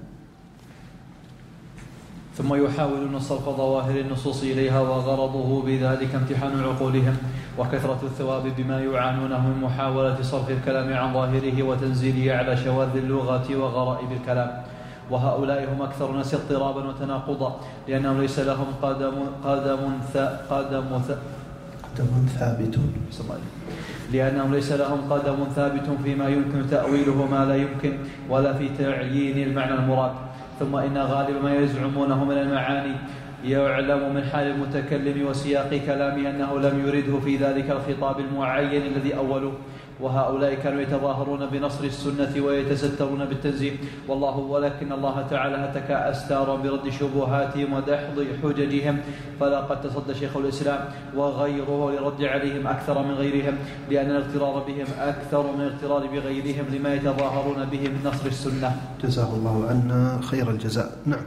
ثم يحاولون صرف ظواهر النصوص إليها، وغرضه بذلك امتحان عقولهم وكثرة الثواب بما يعانونه من محاولة صرف الكلام عن ظاهره وتنزيله على شواذ اللغة وغرائب الكلام. وهؤلاء هم أكثر الناس اضطرابا وتناقضا، لأنهم ليس لهم قدم قدم قدم قدم ثابت لأنهم ليس لهم قدم ثابت فيما يمكن تأويله وما لا يمكن، ولا في تعيين المعنى المراد. ثم إن غالب ما يزعمونه من المعاني يعلم من حال المتكلم وسياق كلامه أنه لم يرده في ذلك الخطاب المعين الذي أوله. وهؤلاء كانوا يتظاهرون بنصر السنة ويتسترون بالتنزيه، والله ولكن الله تعالى هتك أستارا برد شبهاتهم ودحض حججهم. فلقد تصدى شيخ الإسلام وغيره لرد عليهم أكثر من غيرهم، لأن الاغترار بهم أكثر من الاغترار بغيرهم لما يتظاهرون به من نصر السنة. جزاه الله عنا خير الجزاء. نعم.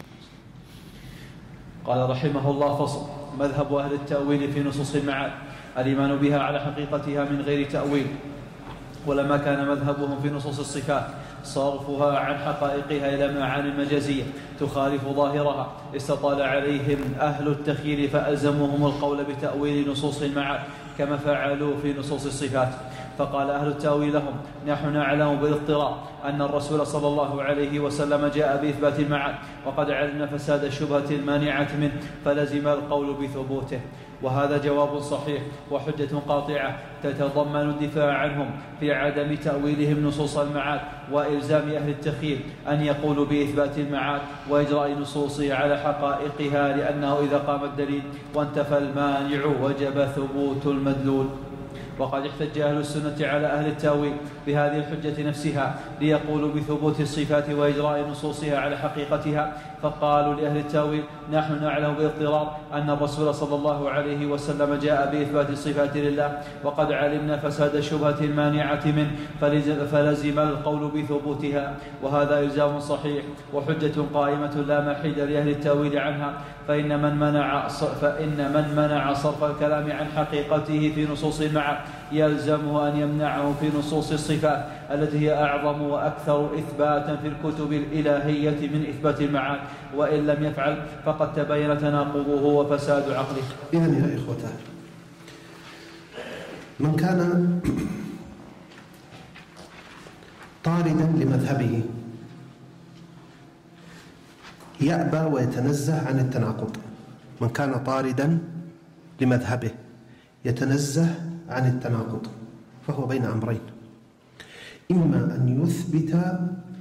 قال رحمه الله: فصل. مذهب أهل التأويل في نصوص المعاد الإيمان بها على حقيقتها من غير تأويل. ولما كان مذهبهم في نصوص الصفات صرفها عن حقائقها إلى معاني مجازية تخالف ظاهرها، استطال عليهم أهل التخيل فألزموهم القول بتأويل نصوص المعاد كما فعلوا في نصوص الصفات. فقال أهل التأويل لهم: نحن نعلم بالاضطرار أن الرسول صلى الله عليه وسلم جاء بإثبات المعاد، وقد علمنا فساد الشبهة المانعة منه، فلزم القول بثبوته. وهذا جواب صحيح وحجة قاطعة تتضمن الدفاع عنهم في عدم تأويلهم نصوص المعاد، وإلزام أهل التخيل أن يقولوا بإثبات المعاد وإجراء نصوصه على حقائقها، لأنه إذا قام الدليل وانتفى المانع وجب ثبوت المدلول. وقد احتج أهل السنة على أهل التأويل بهذه الحجة نفسها ليقولوا بثبوت الصفات وإجراء نصوصها على حقيقتها، فقالوا لأهل التأويل: نحن نعلم باضطرار أن الرسول صلى الله عليه وسلم جاء بإثبات الصفات لله، وقد علمنا فساد الشبهة المانعة منه، فلزم القول بثبوتها. وهذا إلزام صحيح وحجة قائمة لا محيد لأهل التأويل عنها، فإن من منع فإن من منع صرف الكلام عن حقيقته في نصوص المعاد يلزمه أن يمنعه في نصوص الصفات التي هي أعظم وأكثر إثباتا في الكتب الإلهية من إثبات المعاد، وإن لم يفعل فقد تبين تناقضه وفساد عقله. إذن يا إخوتان، من كان طاردا لمذهبه يأبى ويتنزه عن التناقض، من كان طاردا لمذهبه يتنزه عن التناقض، فهو بين أمرين: إما أن يثبت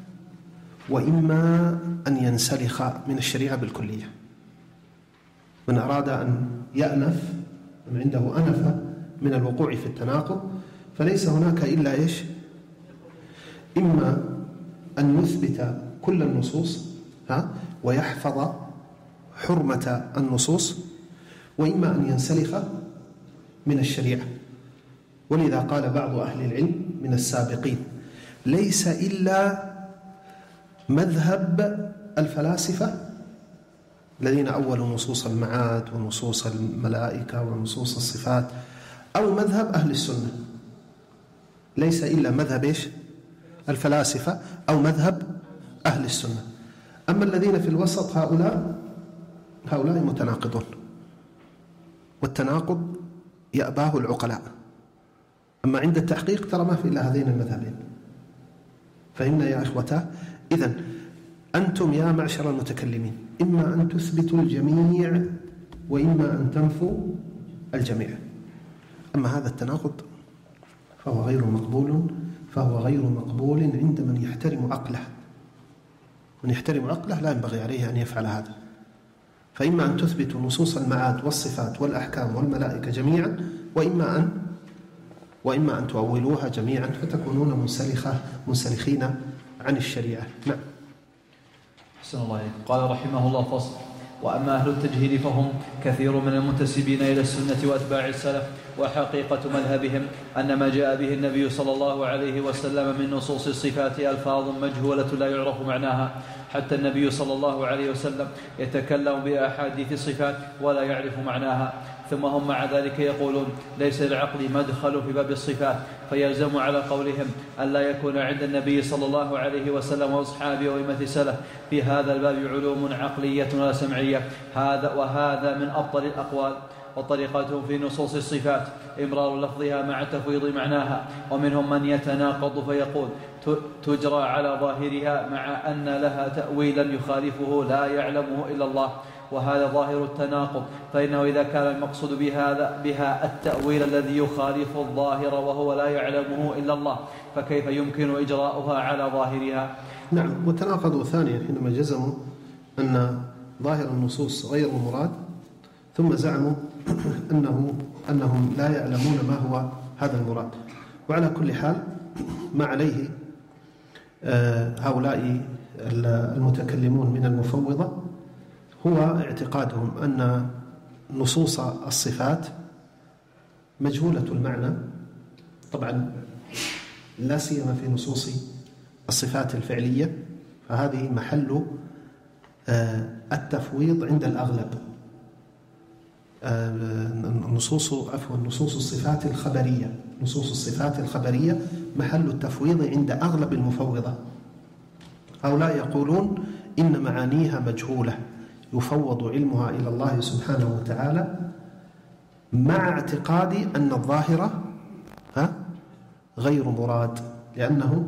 وإما أن ينسلخ من الشريعة بالكلية. من أراد أن يأنف، من عنده أنف من الوقوع في التناقض، فليس هناك إلا إيش؟ إما أن يثبت كل النصوص ها ويحفظ حرمة النصوص، وإما أن ينسلخ من الشريعة. ولذا قال بعض أهل العلم من السابقين: ليس إلا مذهب الفلاسفة الذين أولوا نصوص المعاد ونصوص الملائكة ونصوص الصفات، أو مذهب أهل السنة. ليس إلا مذهب إيش؟ الفلاسفة أو مذهب أهل السنة. أما الذين في الوسط هؤلاء هؤلاء متناقضون، والتناقض يأباه العقلاء. أما عند التحقيق ترى ما في إلا هذين المذهبين. فإن يا إخوتاه، إذن أنتم يا معشر المتكلمين إما أن تثبتوا الجميع وإما أن تنفوا الجميع. أما هذا التناقض فهو غير مقبول فهو غير مقبول عند من يحترم عقله. من يحترم عقله لا ينبغي عليه أن يفعل هذا. فإما أن تثبتوا نصوص المعاد والصفات والأحكام والملائكة جميعا، وإما أن وإما أن تؤولوها جميعا فتكونون منسلخة منسلخين عن الشريعة. نعم. أحسن الله عليك. قال رحمه الله: فصل. وأما أهل التجهيل فهم كثير من المنتسبين إلى السنة وأتباع السلف، وحقيقة مذهبهم أن ما جاء به النبي صلى الله عليه وسلم من نصوص الصفات ألفاظ مجهولة لا يعرف معناها، حتى النبي صلى الله عليه وسلم يتكلم بأحاديث الصفات ولا يعرف معناها. ثم هم مع ذلك يقولون: ليس للعقل مدخل في باب الصفات، فيلزم على قولهم أن لا يكون عند النبي صلى الله عليه وسلم وأصحابه وأئمة السلف في هذا الباب علوم عقلية ولا سمعية. هذا وهذا من أبطل الأقوال. وطريقتهم في نصوص الصفات إمرار لفظها مع تفويض معناها. ومنهم من يتناقض فيقول: تجرى على ظاهرها مع أن لها تأويلا يخالفه لا يعلمه إلا الله، وهذا ظاهر التناقض. فإنه إذا كان المقصود بهذا بها التأويل الذي يخالف الظاهر وهو لا يعلمه إلا الله، فكيف يمكن إجراؤها على ظاهرها؟ نعم. وتناقضوا ثانيا حينما جزموا أن ظاهر النصوص غير المراد، ثم زعموا أنه أنهم لا يعلمون ما هو هذا المراد. وعلى كل حال ما عليه هؤلاء المتكلمون من المفوضة هو اعتقادهم أن نصوص الصفات مجهولة المعنى، طبعا لا سيما في نصوص الصفات الفعلية، فهذه محل التفويض عند الأغلب. نصوص عفوا نصوص الصفات الخبرية نصوص الصفات الخبرية محل التفويض عند أغلب المفوضة. هؤلاء يقولون إن معانيها مجهولة يفوض علمها إلى الله سبحانه وتعالى، مع اعتقاد أن الظاهر ها غير مراد، لأنه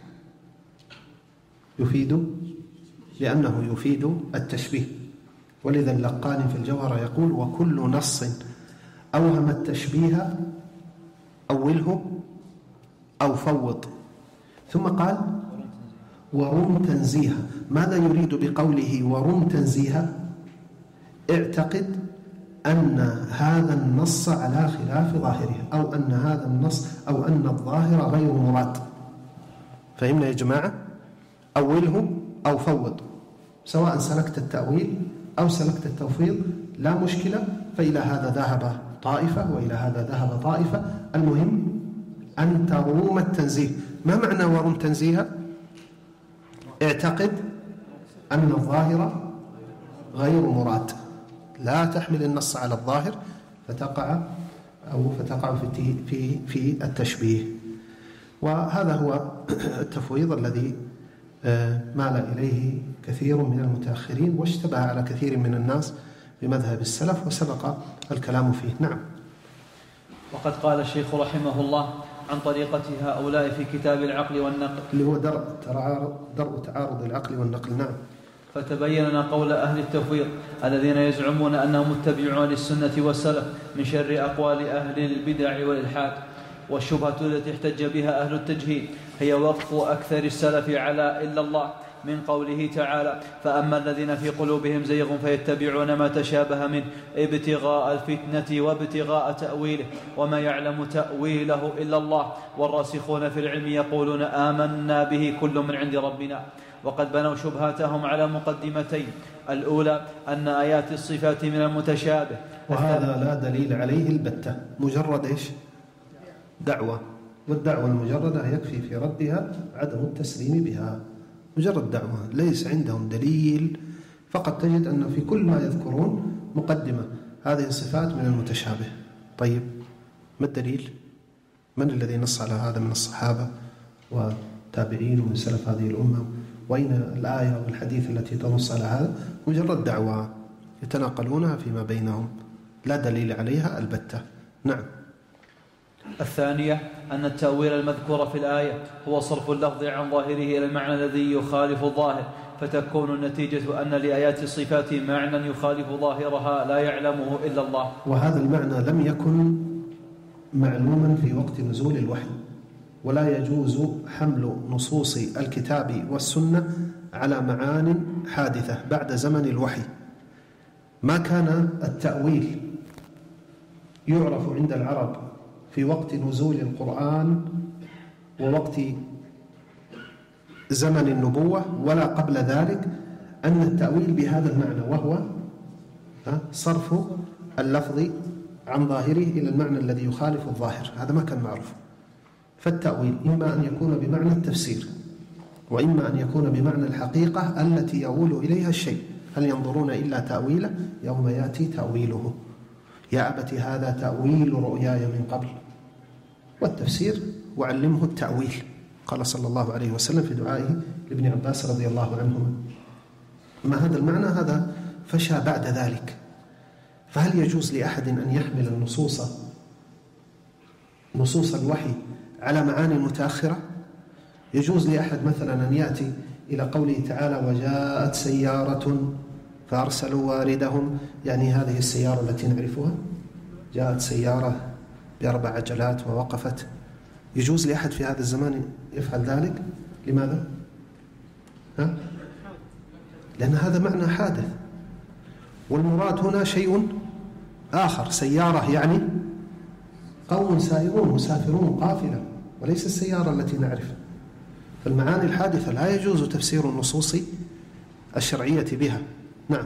يفيد لأنه يفيد التشبيه. ولذا اللقاني في الجوهرة يقول: وكل نص أوهم التشبيه أوله أو فوض. ثم قال: ورم تنزيها. ماذا يريد بقوله ورم تنزيها؟ اعتقد أن هذا النص على خلاف ظاهره، أو أن هذا النص أو أن الظاهر غير مراد. فهمنا يا جماعة؟ أوله أو فوض، سواء سلكت التأويل أو سلكت التوفيض لا مشكلة، فإلى هذا ذهب طائفة وإلى هذا ذهب طائفة. المهم أن تروم التنزيه. ما معنى ورم تنزيها؟ اعتقد أن الظاهر غير مراد، لا تحمل النص على الظاهر فتقع أو فتقع في في في التشبيه. وهذا هو التفويض الذي مال إليه كثير من المتأخرين، واشتبه على كثير من الناس بمذهب السلف، وسبق الكلام فيه. نعم. وقد قال الشيخ رحمه الله عن طريقة هؤلاء في كتاب العقل والنقل، اللي هو درء درء تعارض العقل والنقل. نعم. فتبين لنا قول أهل التفويض الذين يزعمون أنهم متبعون للسنة والسلف من شر أقوال أهل البدع والإلحاد. والشبهة التي احتج بها أهل التجهيل هي وقف أكثر السلف على إلا الله من قوله تعالى: فأما الذين في قلوبهم زيغ فيتبعون ما تشابه منه ابتغاء الفتنة وابتغاء تأويله وما يعلم تأويله إلا الله والراسخون في العلم يقولون آمنا به كل من عند ربنا. وقد بنوا شبهاتهم على مقدمتين: الأولى أن آيات الصفات من المتشابه، وهذا لا دليل عليه البتة، مجرد إيش؟ دعوة، والدعوة المجردة يكفي في ردها عدم التسليم بها، مجرد دعوة، ليس عندهم دليل. فقط تجد أن في كل ما يذكرون مقدمة هذه الصفات من المتشابه. طيب ما الدليل؟ من الذي نص على هذا من الصحابة والتابعين ومن سلف هذه الأمة؟ وأين الآية والحديث التي تنص على هذا؟ مجرد دعوة يتناقلونها فيما بينهم، لا دليل عليها البتة. نعم. الثانية أن التأويل المذكور في الآية هو صرف اللفظ عن ظاهره إلى المعنى الذي يخالف الظاهر، فتكون النتيجة أن لآيات الصفات معنى يخالف ظاهرها لا يعلمه إلا الله. وهذا المعنى لم يكن معلوما في وقت نزول الوحي، ولا يجوز حمل نصوص الكتاب والسنة على معان حادثة بعد زمن الوحي. ما كان التأويل يعرف عند العرب في وقت نزول القرآن ووقت زمن النبوة ولا قبل ذلك أن التأويل بهذا المعنى، وهو صرف اللفظ عن ظاهره إلى المعنى الذي يخالف الظاهر. هذا ما كان معروف. فالتأويل إما أن يكون بمعنى التفسير، وإما أن يكون بمعنى الحقيقة التي يؤول إليها الشيء. هل ينظرون إلا تأويله يوم يأتي تأويله، يا أبت هذا تأويل رؤياي من قبل. والتفسير وعلمه التأويل، قال صلى الله عليه وسلم في دعائه لابن عباس رضي الله عنهما. ما هذا المعنى هذا فشى بعد ذلك. فهل يجوز لأحد أن يحمل النصوص نصوص الوحي على معاني متأخرة؟ يجوز لأحد مثلا أن يأتي إلى قوله تعالى وجاءت سيارة فأرسلوا واردهم، يعني هذه السيارة التي نعرفها، جاءت سيارة بأربع عجلات ووقفت. يجوز لأحد في هذا الزمان يفعل ذلك؟ لماذا؟ ها؟ لأن هذا معنى حادث، والمراد هنا شيء آخر. سيارة يعني قوم سائرون مسافرون قافلة، وليس السيارة التي نعرف. فالمعاني الحادثة لا يجوز تفسير النصوص الشرعية بها. نعم.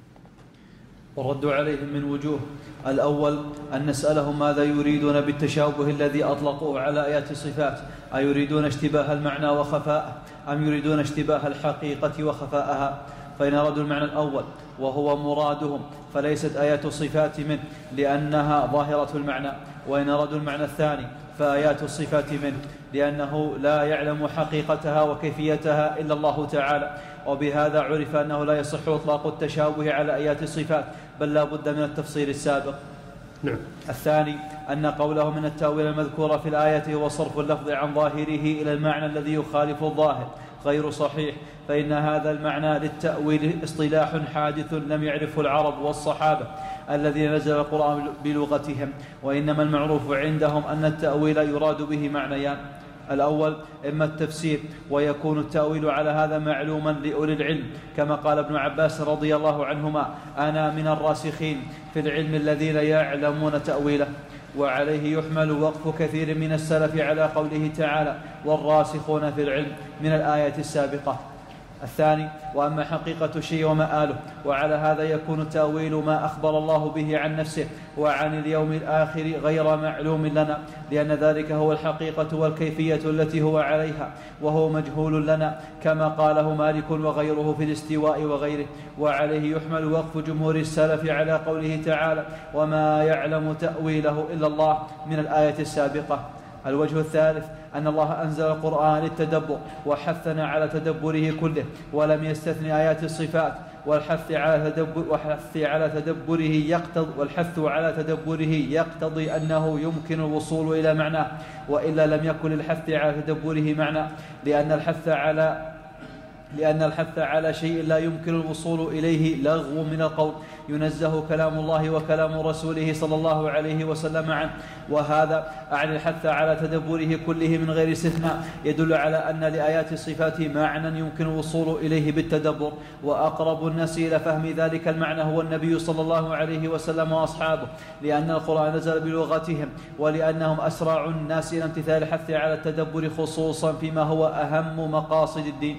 والرد عليهم من وجوه: الأول أن نسألهم ماذا يريدون بالتشابه الذي أطلقوه على آيات الصفات، أيريدون اشتباه المعنى وخفاءه أم يريدون اشتباه الحقيقة وخفاءها؟ فإن أرادوا المعنى الأول وهو مرادهم فليست آيات الصفات منه لأنها ظاهرة المعنى، وإن أرادوا المعنى الثاني فآيات الصفات منه لأنه لا يعلم حقيقتها وكيفيتها إلا الله تعالى. وبهذا عرف أنه لا يصح إطلاق التشابه على آيات الصفات، بل لا بد من التفصيل السابق. نعم. الثاني أن قوله من التأويل المذكور في الآية هو صرف اللفظ عن ظاهره إلى المعنى الذي يخالف الظاهر غير صحيح، فإن هذا المعنى للتأويل اصطلاح حادث لم يعرفه العرب والصحابة الذين نزل القرآن بلغتهم، وإنما المعروف عندهم أن التأويل يراد به معنيان: الأول إما التفسير، ويكون التأويل على هذا معلوما لأولي العلم، كما قال ابن عباس رضي الله عنهما: أنا من الراسخين في العلم الذين يعلمون تأويله. وعليه يحمل وقف كثير من السلف على قوله تعالى: والراسخون في العلم من الآية السابقة. الثاني وأما حقيقة الشيء ومآله، وعلى هذا يكون التأويل ما أخبر الله به عن نفسه وعن اليوم الآخر غير معلوم لنا، لأن ذلك هو الحقيقة والكيفية التي هو عليها، وهو مجهول لنا، كما قاله مالك وغيره في الاستواء وغيره. وعليه يحمل وقف جمهور السلف على قوله تعالى: وما يعلم تأويله إلا الله من الآية السابقة. الوجه الثالث أن الله أنزل القرآن للتدبر وحثنا على تدبره كله، ولم يستثن آيات الصفات، والحث على تدبر والحث على تدبره يقتضي والحث على تدبره يقتضي أنه يمكن الوصول إلى معناه، وإلا لم يكن الحث على تدبره معنى، لأن الحث على لأن الحث على شيء لا يمكن الوصول إليه لغو من القول، ينزه كلام الله وكلام رسوله صلى الله عليه وسلم عنه. وهذا أعني الحث على تدبره كله من غير استثناء يدل على أن لآيات الصفات معنى يمكن الوصول إليه بالتدبر، وأقرب الناس إلى فهم ذلك المعنى هو النبي صلى الله عليه وسلم وأصحابه، لأن القرآن نزل بلغتهم، ولأنهم أسرع الناس إلى امتثال الحث على التدبر خصوصا فيما هو أهم مقاصد الدين.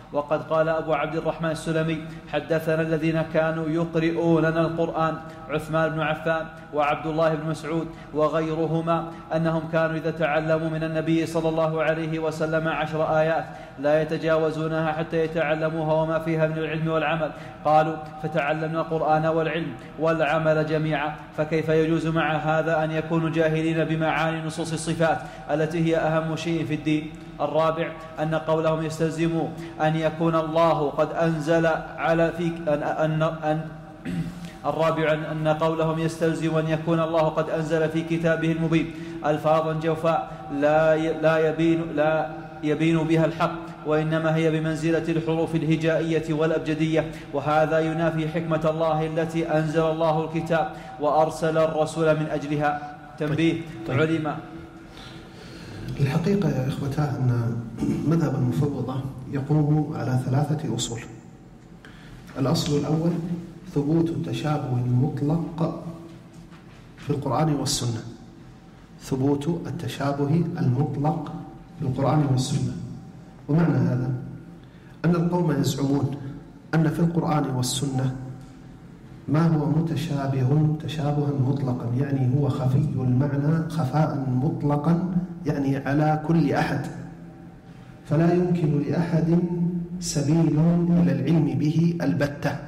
وقد قال أبو عبد الرحمن السلمي: حدثنا الذين كانوا يقرؤوننا القرآن عثمان بن عفان وعبد الله بن مسعود وغيرهما أنهم كانوا إذا تعلموا من النبي صلى الله عليه وسلم عشر آيات لا يتجاوزونها حتى يتعلموها وما فيها من العلم والعمل. قالوا: فتعلمنا القرآن والعلم والعمل جميعا، فكيف يجوز مع هذا أن يكونوا جاهلين بمعاني نصوص الصفات التي هي أهم شيء في الدين؟ الرابع أن قولهم يستلزم أن يكون الله قد أنزل على فيك أن, أن, أن الرابع أن قولهم يستلزم أن يكون الله قد أنزل في كتابه المبين ألفاظا جوفاء لا لا يبين لا يبين بها الحق، وإنما هي بمنزلة الحروف الهجائية والأبجدية، وهذا ينافي حكمة الله التي أنزل الله الكتاب وأرسل الرسول من أجلها. تنبيه: طيب. علم الحقيقة يا إخوتاه أن مذهب المفوضة يقوم على ثلاثة أصول. الأصل الأول ثبوت التشابه المطلق في القرآن والسنة، ثبوت التشابه المطلق في القرآن والسنة. ومعنى هذا أن القوم يزعمون أن في القرآن والسنة ما هو متشابه تشابها مطلقا، يعني هو خفي المعنى خفاء مطلقا، يعني على كل أحد، فلا يمكن لأحد سبيل إلى العلم به البتة،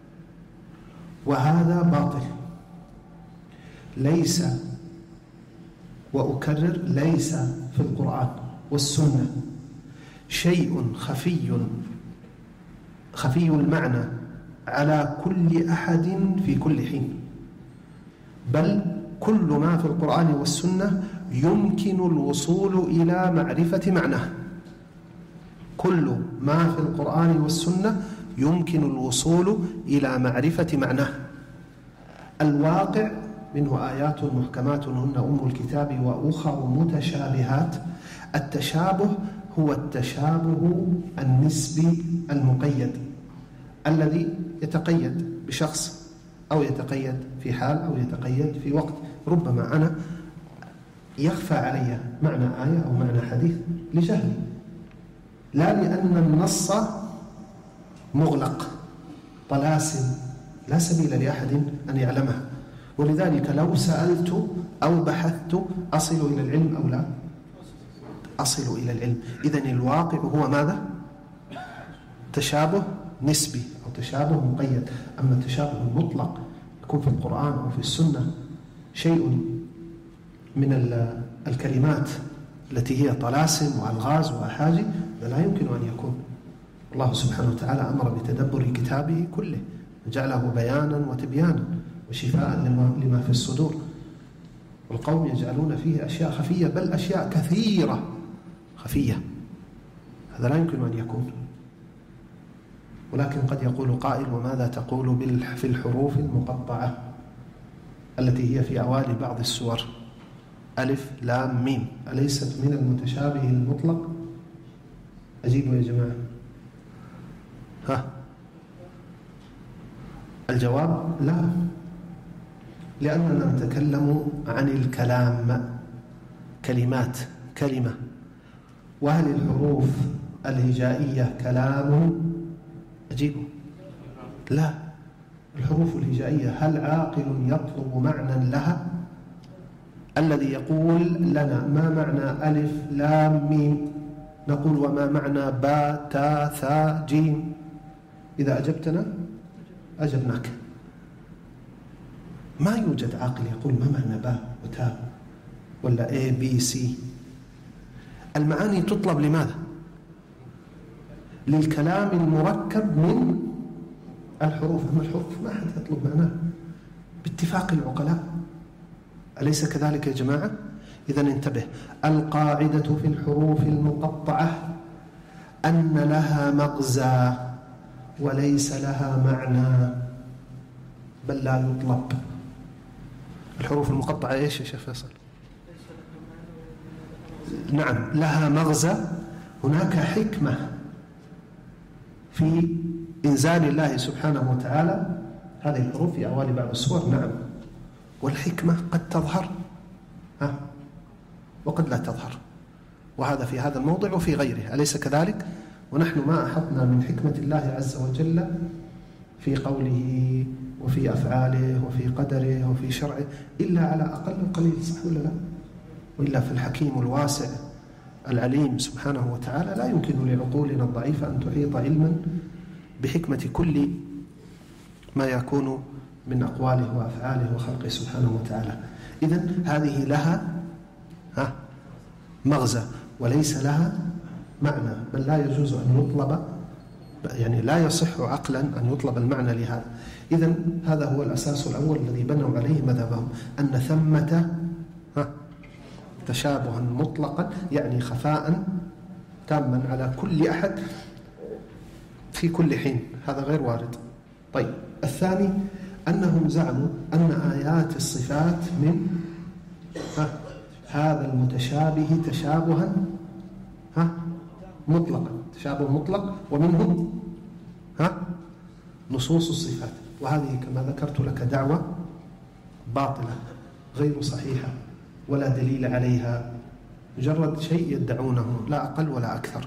وهذا باطل. ليس، وأكرر، ليس في القرآن والسنة شيء خفي خفي المعنى على كل أحد في كل حين، بل كل ما في القرآن والسنة يمكن الوصول إلى معرفة معناه. كل ما في القرآن والسنة يمكن الوصول إلى معرفة معناه. الواقع منه آيات محكمات هن أم الكتاب وأخر متشابهات. التشابه هو التشابه النسبي المقيد الذي يتقيد بشخص أو يتقيد في حال أو يتقيد في وقت. ربما أنا يخفى علي معنى آية أو معنى حديث لجهلي، لا لأن النص مغلق طلاسم لا سبيل لأحد أن يعلمها. ولذلك لو سألت أو بحثت أصل إلى العلم أو لا؟ أصل إلى العلم. إذن الواقع هو ماذا؟ تشابه نسبي أو تشابه مقيد. أما التشابه المطلق يكون في القرآن أو في السنة شيء من الكلمات التي هي طلاسم وألغاز وأحاجي، لا يمكن أن يكون. الله سبحانه وتعالى أمر بتدبر كتابه كله وجعله بيانا وتبيانا وشفاء لما في الصدور، والقوم يجعلون فيه أشياء خفية، بل أشياء كثيرة خفية. هذا لا يمكن أن يكون. ولكن قد يقول قائل: وماذا تقول في الحروف المقطعة التي هي في أوائل بعض السور ألف لام ميم، أليست من المتشابه المطلق؟ أجيبوا يا جماعة. ها الجواب لا، لأننا نتكلم عن الكلام، كلمات، كلمة. وهل الحروف الهجائية كلام؟ أجيبوا لا. الحروف الهجائية هل عاقل يطلب معنى لها؟ الذي يقول لنا ما معنى ألف لام ميم، نقول وما معنى با تا ثا جيم. إذا أجبتنا أجبناك. ما يوجد عاقل يقول ما معنى با وتا ولا A B C. المعاني تطلب لماذا؟ للكلام المركب من الحروف. أما الحروف ما أحد يطلب معناه باتفاق العقلاء، أليس كذلك يا جماعة؟ إذن انتبه، القاعدة في الحروف المقطعة أن لها مغزى وليس لها معنى، بل لا يطلب. الحروف المقطعة إيش يا شيخ فيصل؟ نعم، لها مغزى. هناك حكمة في إنزال الله سبحانه وتعالى هذه الحروف في أوائل بعض السور، نعم، والحكمة قد تظهر ها وقد لا تظهر، وهذا في هذا الموضع وفي غيره، أليس كذلك؟ ونحن ما أحطنا من حكمة الله عز وجل في قوله وفي أفعاله وفي قدره وفي شرعه إلا على أقل القليل، صح ولا لا؟ وإلا في الحكيم الواسع العليم سبحانه وتعالى لا يمكن لعقولنا الضعيفة أن تحيط علما بحكمة كل ما يكون من أقواله وأفعاله وخلقه سبحانه وتعالى. إذن هذه لها ها مغزى وليس لها معنى، بل لا يجوز أن يطلب، يعني لا يصح عقلا أن يطلب المعنى لهذا. إذن هذا هو الأساس الأول الذي بنوا عليه مذهبهم، أن ثمة تشابها مطلقا يعني خفاء تاما على كل أحد في كل حين، هذا غير وارد. طيب، الثاني أنهم زعموا أن آيات الصفات من هذا المتشابه تشابها ها مطلقا، تشابه مطلق، ومنه ها نصوص الصفات، وهذه كما ذكرت لك دعوة باطلة غير صحيحة ولا دليل عليها، مجرد شيء يدعونه لا أقل ولا أكثر.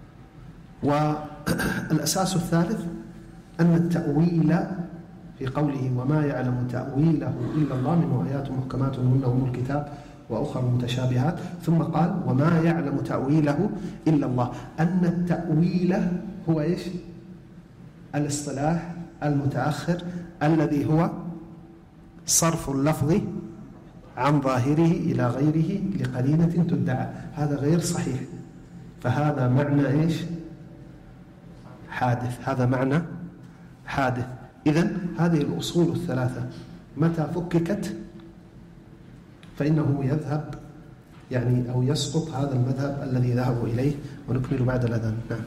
والأساس الثالث أن التأويل في قوله وما يعلم تأويله إلا الله، منه آيات محكمات هن أم الكتاب وأخر متشابهات، ثم قال وما يعلم تأويله إلا الله، أن التأويل هو إيش؟ الاصطلاح المتأخر الذي هو صرف اللفظ عن ظاهره إلى غيره لقرينة تدعى، هذا غير صحيح، فهذا معنى إيش؟ حادث، هذا معنى حادث. إذن هذه الأصول الثلاثة متى فككت فإنه يذهب يعني أو يسقط هذا المذهب الذي ذهبوا إليه. ونكمل بعد الأذان. نعم.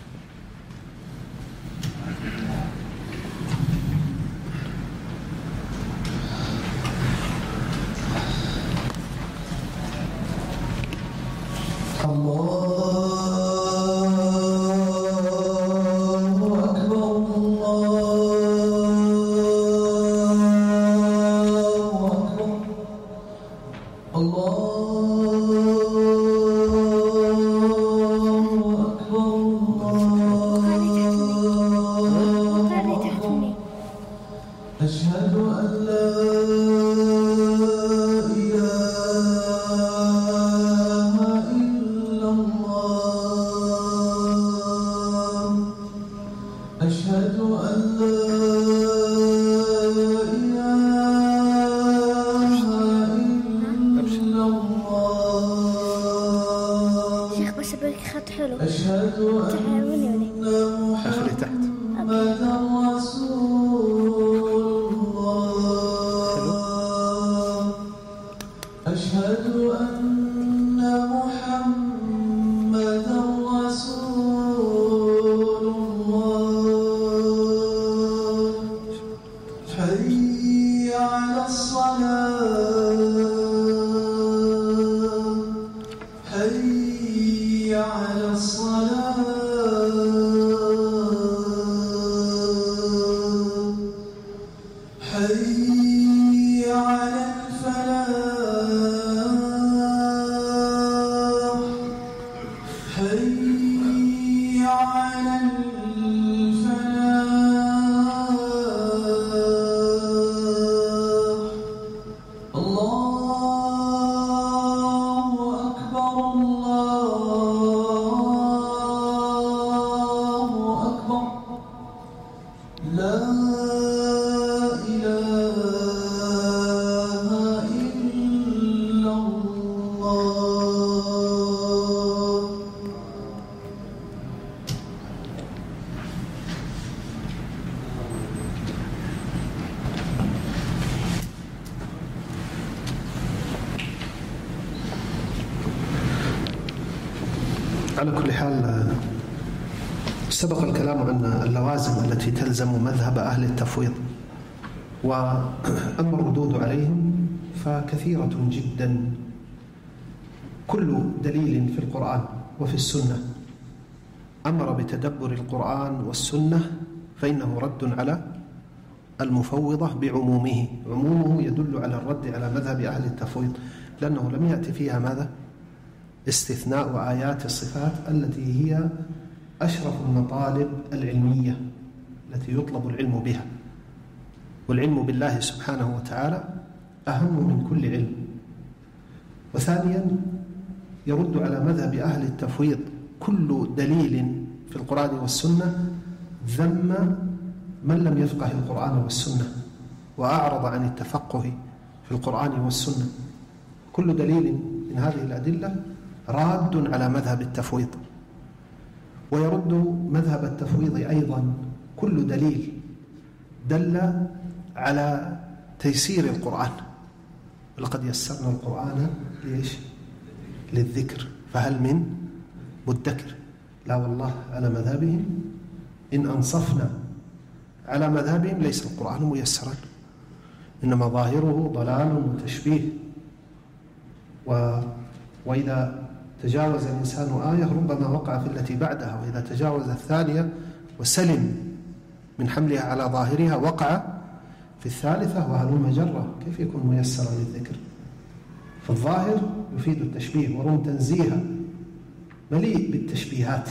على كل حال سبق الكلام عن اللوازم التي تلزم مذهب أهل التفويض، وأما الردود عليهم فكثيرة جدا. كل دليل في القرآن وفي السنة أمر بتدبر القرآن والسنة فإنه رد على المفوضة بعمومه. عمومه يدل على الرد على مذهب أهل التفويض، لأنه لم يأتي فيها ماذا؟ استثناء آيات الصفات التي هي أشرف المطالب العلمية التي يطلب العلم بها، والعلم بالله سبحانه وتعالى أهم من كل علم. وثانيا يرد على مذهب أهل التفويض كل دليل في القرآن والسنة ذم من لم يفقه القرآن والسنة وأعرض عن التفقه في القرآن والسنة. كل دليل من هذه الأدلة راد على مذهب التفويض. ويرد مذهب التفويض أيضا كل دليل دل على تيسير القرآن. لقد يسرنا القرآن ليش؟ للذكر فهل من مدكر. لا والله على مذهبهم إن أنصفنا على مذهبهم ليس القرآن ميسرا، إنما ظاهره ضلال وتشبيه. و... وإذا تجاوز الإنسان آية ربما وقع في التي بعدها، وإذا تجاوز الثانية وسلم من حملها على ظاهرها وقع في الثالثة وهلم جرة. كيف يكون ميسرا للذكر؟ فالظاهر يفيد التشبيه، وروم تنزيها مليء بالتشبيهات،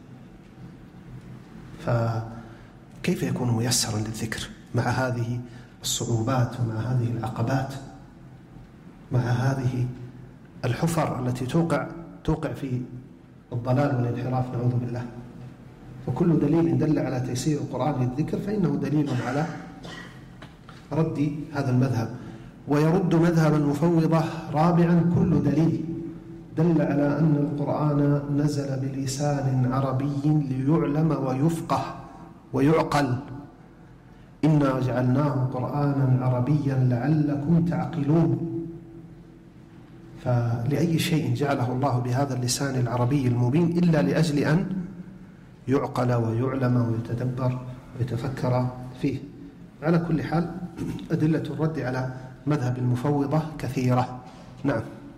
فكيف يكون ميسرا للذكر مع هذه الصعوبات ومع هذه العقبات، مع هذه الحفر التي توقع توقع في الضلال والانحراف نعوذ بالله. وكل دليل دل على تيسير القرآن للذكر فإنه دليل على رد هذا المذهب. ويرد مذهب المفوضة رابعا كل دليل دل على أن القرآن نزل بلسان عربي ليعلم ويفقه ويعقل. إنا جعلناه قرآنا عربيا لعلكم تعقلون. فلأي شيء جعله الله بهذا اللسان العربي المبين إلا لأجل أن يعقل ويعلم ويتدبر ويتفكر فيه. على كل حال أدلة الرد على مذهب المفوضة كثيرة. نعم.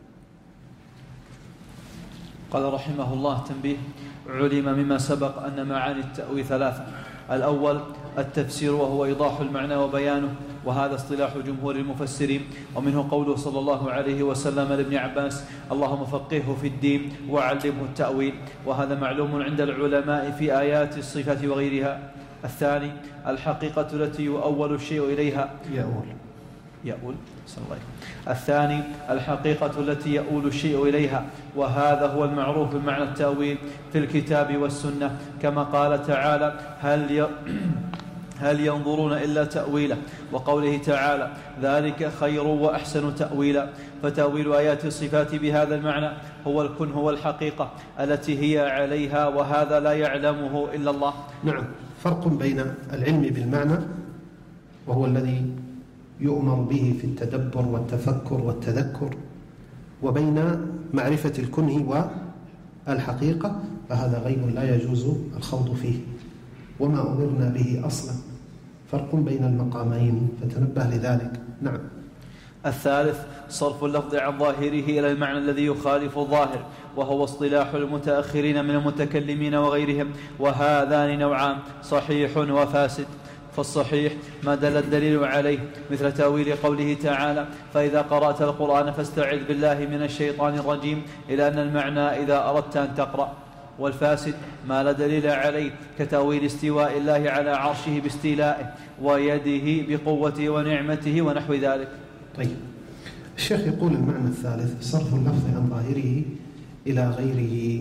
قال رحمه الله: تنبيه. علم مما سبق أن معاني التأويل ثلاثة: الأول التفسير وهو إيضاح المعنى وبيانه، وهذا اصطلاح جمهور المفسرين، ومنه قوله صلى الله عليه وسلم لابن عباس: اللهم فقهه في الدين وعلمه التأويل، وهذا معلوم عند العلماء في آيات الصفات وغيرها. الثاني الحقيقة التي يؤول الشيء إليها يأول يأول الثاني الحقيقة التي يؤول الشيء إليها، وهذا هو المعروف بمعنى التأويل في الكتاب والسنة، كما قال تعالى: هل ي... هل ينظرون إلا تأويله، وقوله تعالى: ذلك خير وأحسن تأويلا. فتأويل آيات الصفات بهذا المعنى هو الكنه والحقيقة التي هي عليها، وهذا لا يعلمه إلا الله. نعم. فرق بين العلم بالمعنى وهو الذي يؤمر به في التدبر والتفكر والتذكر، وبين معرفة الكنه والحقيقة، فهذا غيب لا يجوز الخوض فيه وما أمرنا به أصلا. فرق بين المقامين فتنبه لذلك. نعم. الثالث صرف اللفظ عن ظاهره إلى المعنى الذي يخالف الظاهر، وهو اصطلاح المتأخرين من المتكلمين وغيرهم، وهذان نوعان: صحيح وفاسد. فالصحيح ما دل الدليل عليه، مثل تأويل قوله تعالى: فإذا قرأت القرآن فاستعذ بالله من الشيطان الرجيم، إلى أن المعنى إذا أردت أن تقرأ. والفاسد ما لا دليل عليه، كتأويل استواء الله على عرشه باستيلائه ويده بقوته ونعمته ونحو ذلك. طيب، الشيخ يقول المعنى الثالث صرف اللفظ عن ظاهره إلى غيره،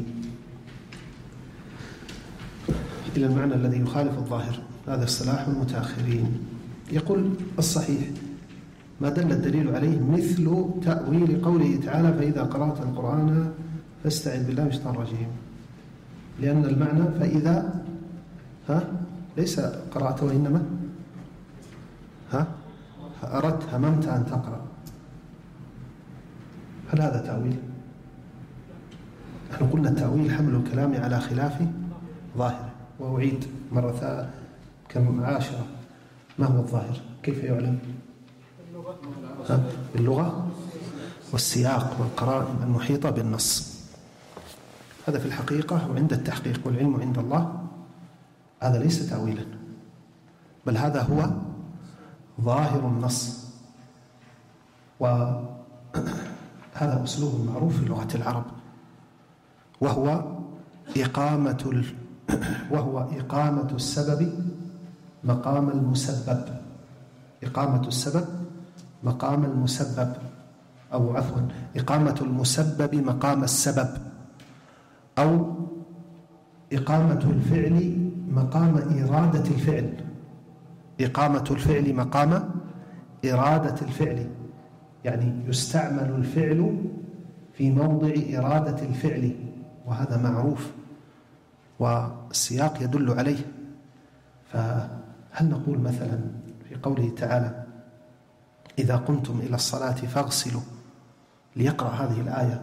إلى المعنى الذي يخالف الظاهر. هذا اصطلاح المتأخرين. يقول: الصحيح ما دل الدليل عليه، مثل تأويل قوله تعالى: فإذا قرأت القرآن فاستعذ بالله من الشيطان الرجيم، لأن المعنى فإذا ها ليس قرأت وإنما ها أردت هممت أن تقرأ. هل هذا تأويل؟ نحن قلنا التأويل حمل الكلام على خلاف ظاهره. وأعيد مرة ثانية كم عاشرة: ما هو الظاهر؟ كيف يعلم؟ باللغة والسياق والقرائن المحيطة بالنص. هذا في الحقيقة وعند التحقيق والعلم عند الله هذا ليس تأويلا، بل هذا هو ظاهر النص، وهذا أسلوب معروف في لغة العرب، وهو إقامة وهو إقامة السبب مقام المسبب. إقامة السبب مقام المسبب، أو عفوا إقامة المسبب مقام السبب، أو إقامة الفعل مقام إرادة الفعل. إقامة الفعل مقام إرادة الفعل، يعني يستعمل الفعل في موضع إرادة الفعل، وهذا معروف والسياق يدل عليه. فهل نقول مثلا في قوله تعالى إذا قمتم إلى الصلاة فاغسلوا، ليقرأ هذه الآية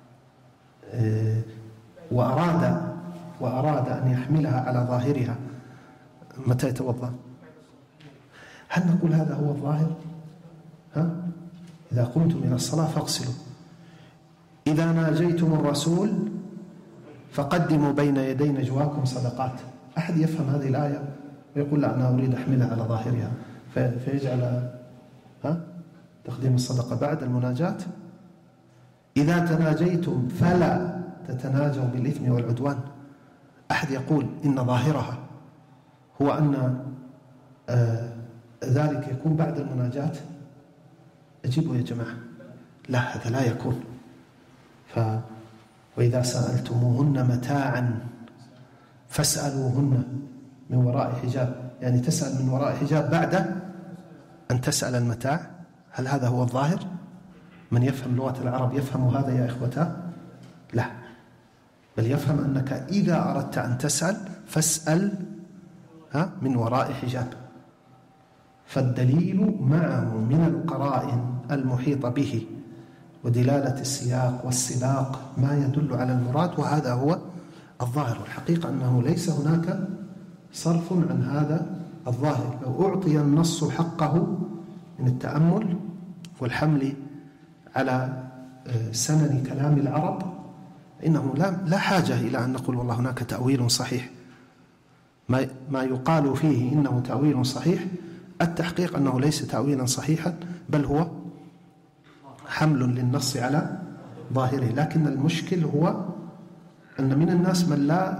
وأراد وأراد أن يحملها على ظاهرها متى يتوضأ؟ هل نقول هذا هو الظاهر؟ ها؟ إذا قمتم إلى الصلاة فاغسلوا، إذا ناجيتم الرسول فقدموا بين يدي نجواكم صدقات. أحد يفهم هذه الآية ويقول لا أنا أريد أحملها على ظاهرها فيجعل ها تقديم الصدقة بعد المناجاة. إذا تناجيتم فلا تتناجوا بالإثم والعدوان. أحد يقول إن ظاهرها هو أن آه ذلك يكون بعد المناجاة. أجيبوا يا جماعة، لا هذا لا يكون. ف وإذا سألتموهن متاعا فاسألوهن من وراء حجاب، يعني تسأل من وراء حجاب بعد أن تسأل المتاع. هل هذا هو الظاهر؟ من يفهم لغة العرب يفهم هذا يا إخوتا؟ لا، بل يفهم أنك إذا أردت أن تسأل فاسأل ها من وراء حجاب. فالدليل معه من القرائن المحيطة به ودلالة السياق والسباق ما يدل على المراد، وهذا هو الظاهر. والحقيقة أنه ليس هناك صرف عن هذا الظاهر. لو أعطي النص حقه من التأمل والحمل على سنن كلام العرب إنه لا لا حاجة إلى أن نقول والله هناك تأويل صحيح. ما ما يقال فيه إنه تأويل صحيح، التحقيق أنه ليس تأويلا صحيحا، بل هو حمل للنص على ظاهره. لكن المشكل هو أن من الناس من لا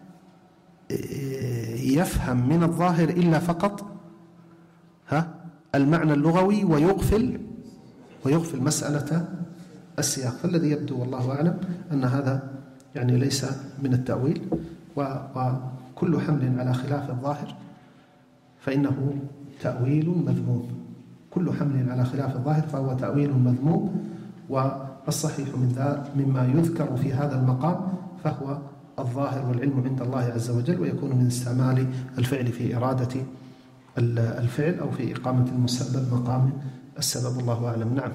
يفهم من الظاهر إلا فقط ها المعنى اللغوي ويغفل ويغفل مسألة السياق. فالذي يبدو والله أعلم أن هذا يعني ليس من التأويل، وكل حمل على خلاف الظاهر فإنه تأويل مذموم. كل حمل على خلاف الظاهر فهو تأويل مذموم. والصحيح من ذا مما يذكر في هذا المقام فهو الظاهر، والعلم عند الله عز وجل، ويكون من استعمال الفعل في إرادة الفعل أو في إقامة المسبب مقام السبب. الله أعلم. نعم.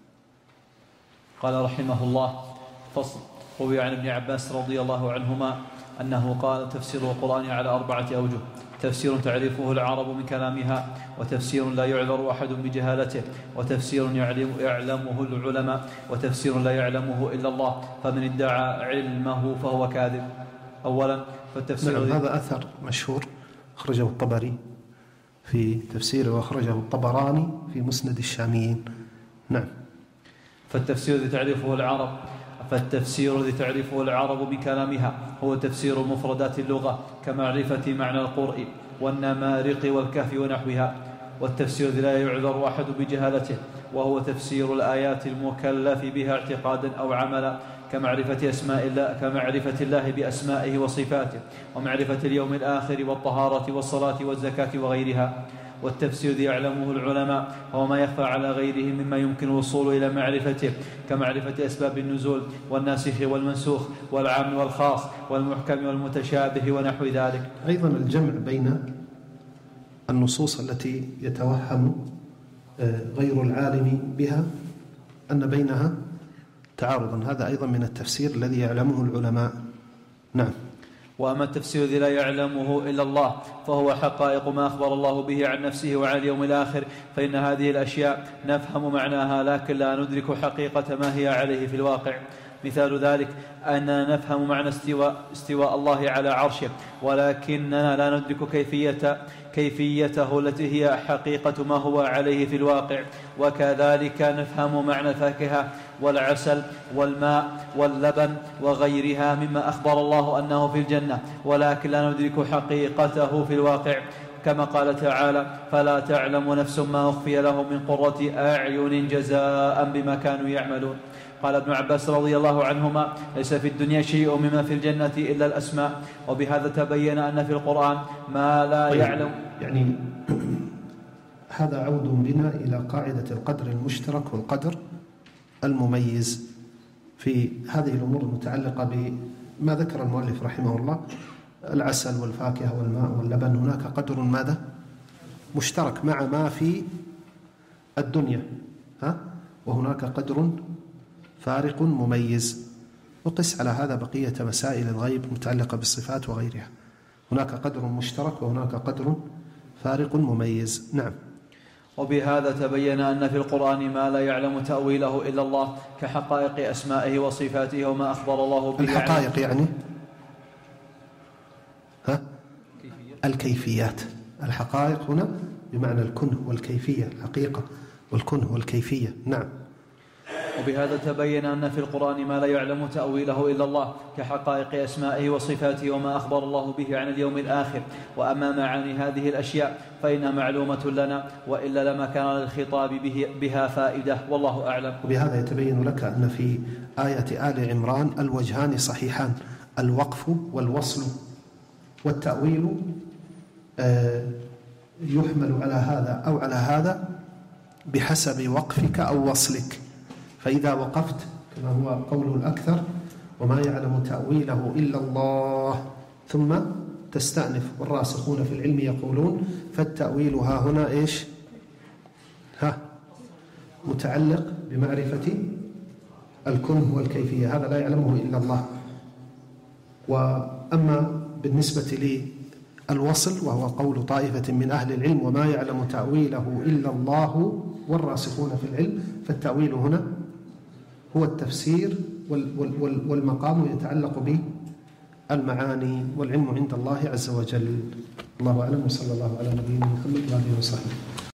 قال رحمه الله: فصل. روي عن ابن عباس رضي الله عنهما أنه قال: تفسير القرآن على أربعة أوجه: تفسير تعرفه العرب من كلامها، وتفسير لا يعذر أحد بجهالته، وتفسير يعلم يعلمه العلماء، وتفسير لا يعلمه إلا الله، فمن ادعى علمه فهو كاذب. أولا فالتفسير نعم، هذا أثر مشهور أخرجه الطبري في تفسيره، وأخرجه الطبراني في مسند الشاميين. نعم. فالتفسير الذي تعرفه العرب فالتفسير الذي تعرفه العرب بكلامها هو تفسير مفردات اللغة كمعرفة معنى القرء والنمارق والكهف ونحوها، والتفسير الذي لا يعذر أحد بجهالته وهو تفسير الآيات المكلف بها اعتقادا أو عملا كمعرفة أسماء الله كمعرفة الله بأسمائه وصفاته، ومعرفة اليوم الآخر والطهارة والصلاة والزكاة وغيرها. والتفسير الذي يعلمه العلماء هو ما يخفى على غيرهم مما يمكن الوصول إلى معرفته كمعرفة أسباب النزول والناسخ والمنسوخ والعام والخاص والمحكم والمتشابه ونحو ذلك. أيضا الجمع بين النصوص التي يتوهم غير العالم بها أن بينها تعارضا، هذا أيضا من التفسير الذي يعلمه العلماء. نعم. وأما التفسير الذي لا يعلمه إلا الله فهو حقائق ما أخبر الله به عن نفسه وعن اليوم الآخر، فإن هذه الأشياء نفهم معناها لكن لا ندرك حقيقة ما هي عليه في الواقع. مثال ذلك أننا نفهم معنى استواء, استواء الله على عرشه، ولكننا لا ندرك كيفية كيفيته التي هي حقيقة ما هو عليه في الواقع. وكذلك نفهم معنى الفاكهة والعسل والماء واللبن وغيرها مما أخبر الله أنه في الجنة، ولكن لا ندرك حقيقته في الواقع، كما قال تعالى: فلا تعلم نفس ما أخفي لهم من قرة أعين جزاء بما كانوا يعملون. قال ابن عباس رضي الله عنهما: ليس في الدنيا شيء مما في الجنة إلا الأسماء. وبهذا تبين أن في القرآن ما لا طيب يعلم. يعني هذا عود بنا إلى قاعدة القدر المشترك والقدر المميز في هذه الأمور المتعلقة بما ذكر المؤلف رحمه الله: العسل والفاكهة والماء واللبن. هناك قدر ماذا؟ مشترك مع ما في الدنيا، ها؟ وهناك قدر فارق مميز. وقس على هذا بقية مسائل الغيب المتعلقة بالصفات وغيرها. هناك قدر مشترك وهناك قدر فارق مميز. نعم. وبهذا تبين أن في القرآن ما لا يعلم تأويله إلا الله، كحقائق أسمائه وصفاته وما أخبر الله به. الحقائق يعني ها؟ الكيفيات. الحقائق هنا بمعنى الكنه والكيفية، الحقيقة والكنه والكيفية. نعم. وبهذا تبين أن في القرآن ما لا يعلم تأويله إلا الله، كحقائق أسمائه وصفاته وما أخبر الله به عن اليوم الآخر. وأما معاني هذه الأشياء فإنها معلومة لنا، وإلا لما كان للخطاب به بها فائدة، والله أعلم. وبهذا يتبين لك أن في آية آل عمران الوجهان صحيحان: الوقف والوصل. والتأويل يحمل على هذا أو على هذا بحسب وقفك أو وصلك. فإذا وقفت كما هو قول الأكثر: وما يعلم تأويله إلا الله، ثم تستأنف: والراسخون في العلم يقولون. فالتأويل ها هنا إيش؟ ها متعلق بمعرفة الكنه والكيفية، هذا لا يعلمه إلا الله. وأما بالنسبة للوصل وهو قول طائفة من أهل العلم: وما يعلم تأويله إلا الله والراسخون في العلم، فالتأويل هنا هو التفسير والمقام يتعلق بالمعاني، والعلم عند الله عز وجل. الله أعلم، وصلى الله على نبينا محمد وآله وصحبه.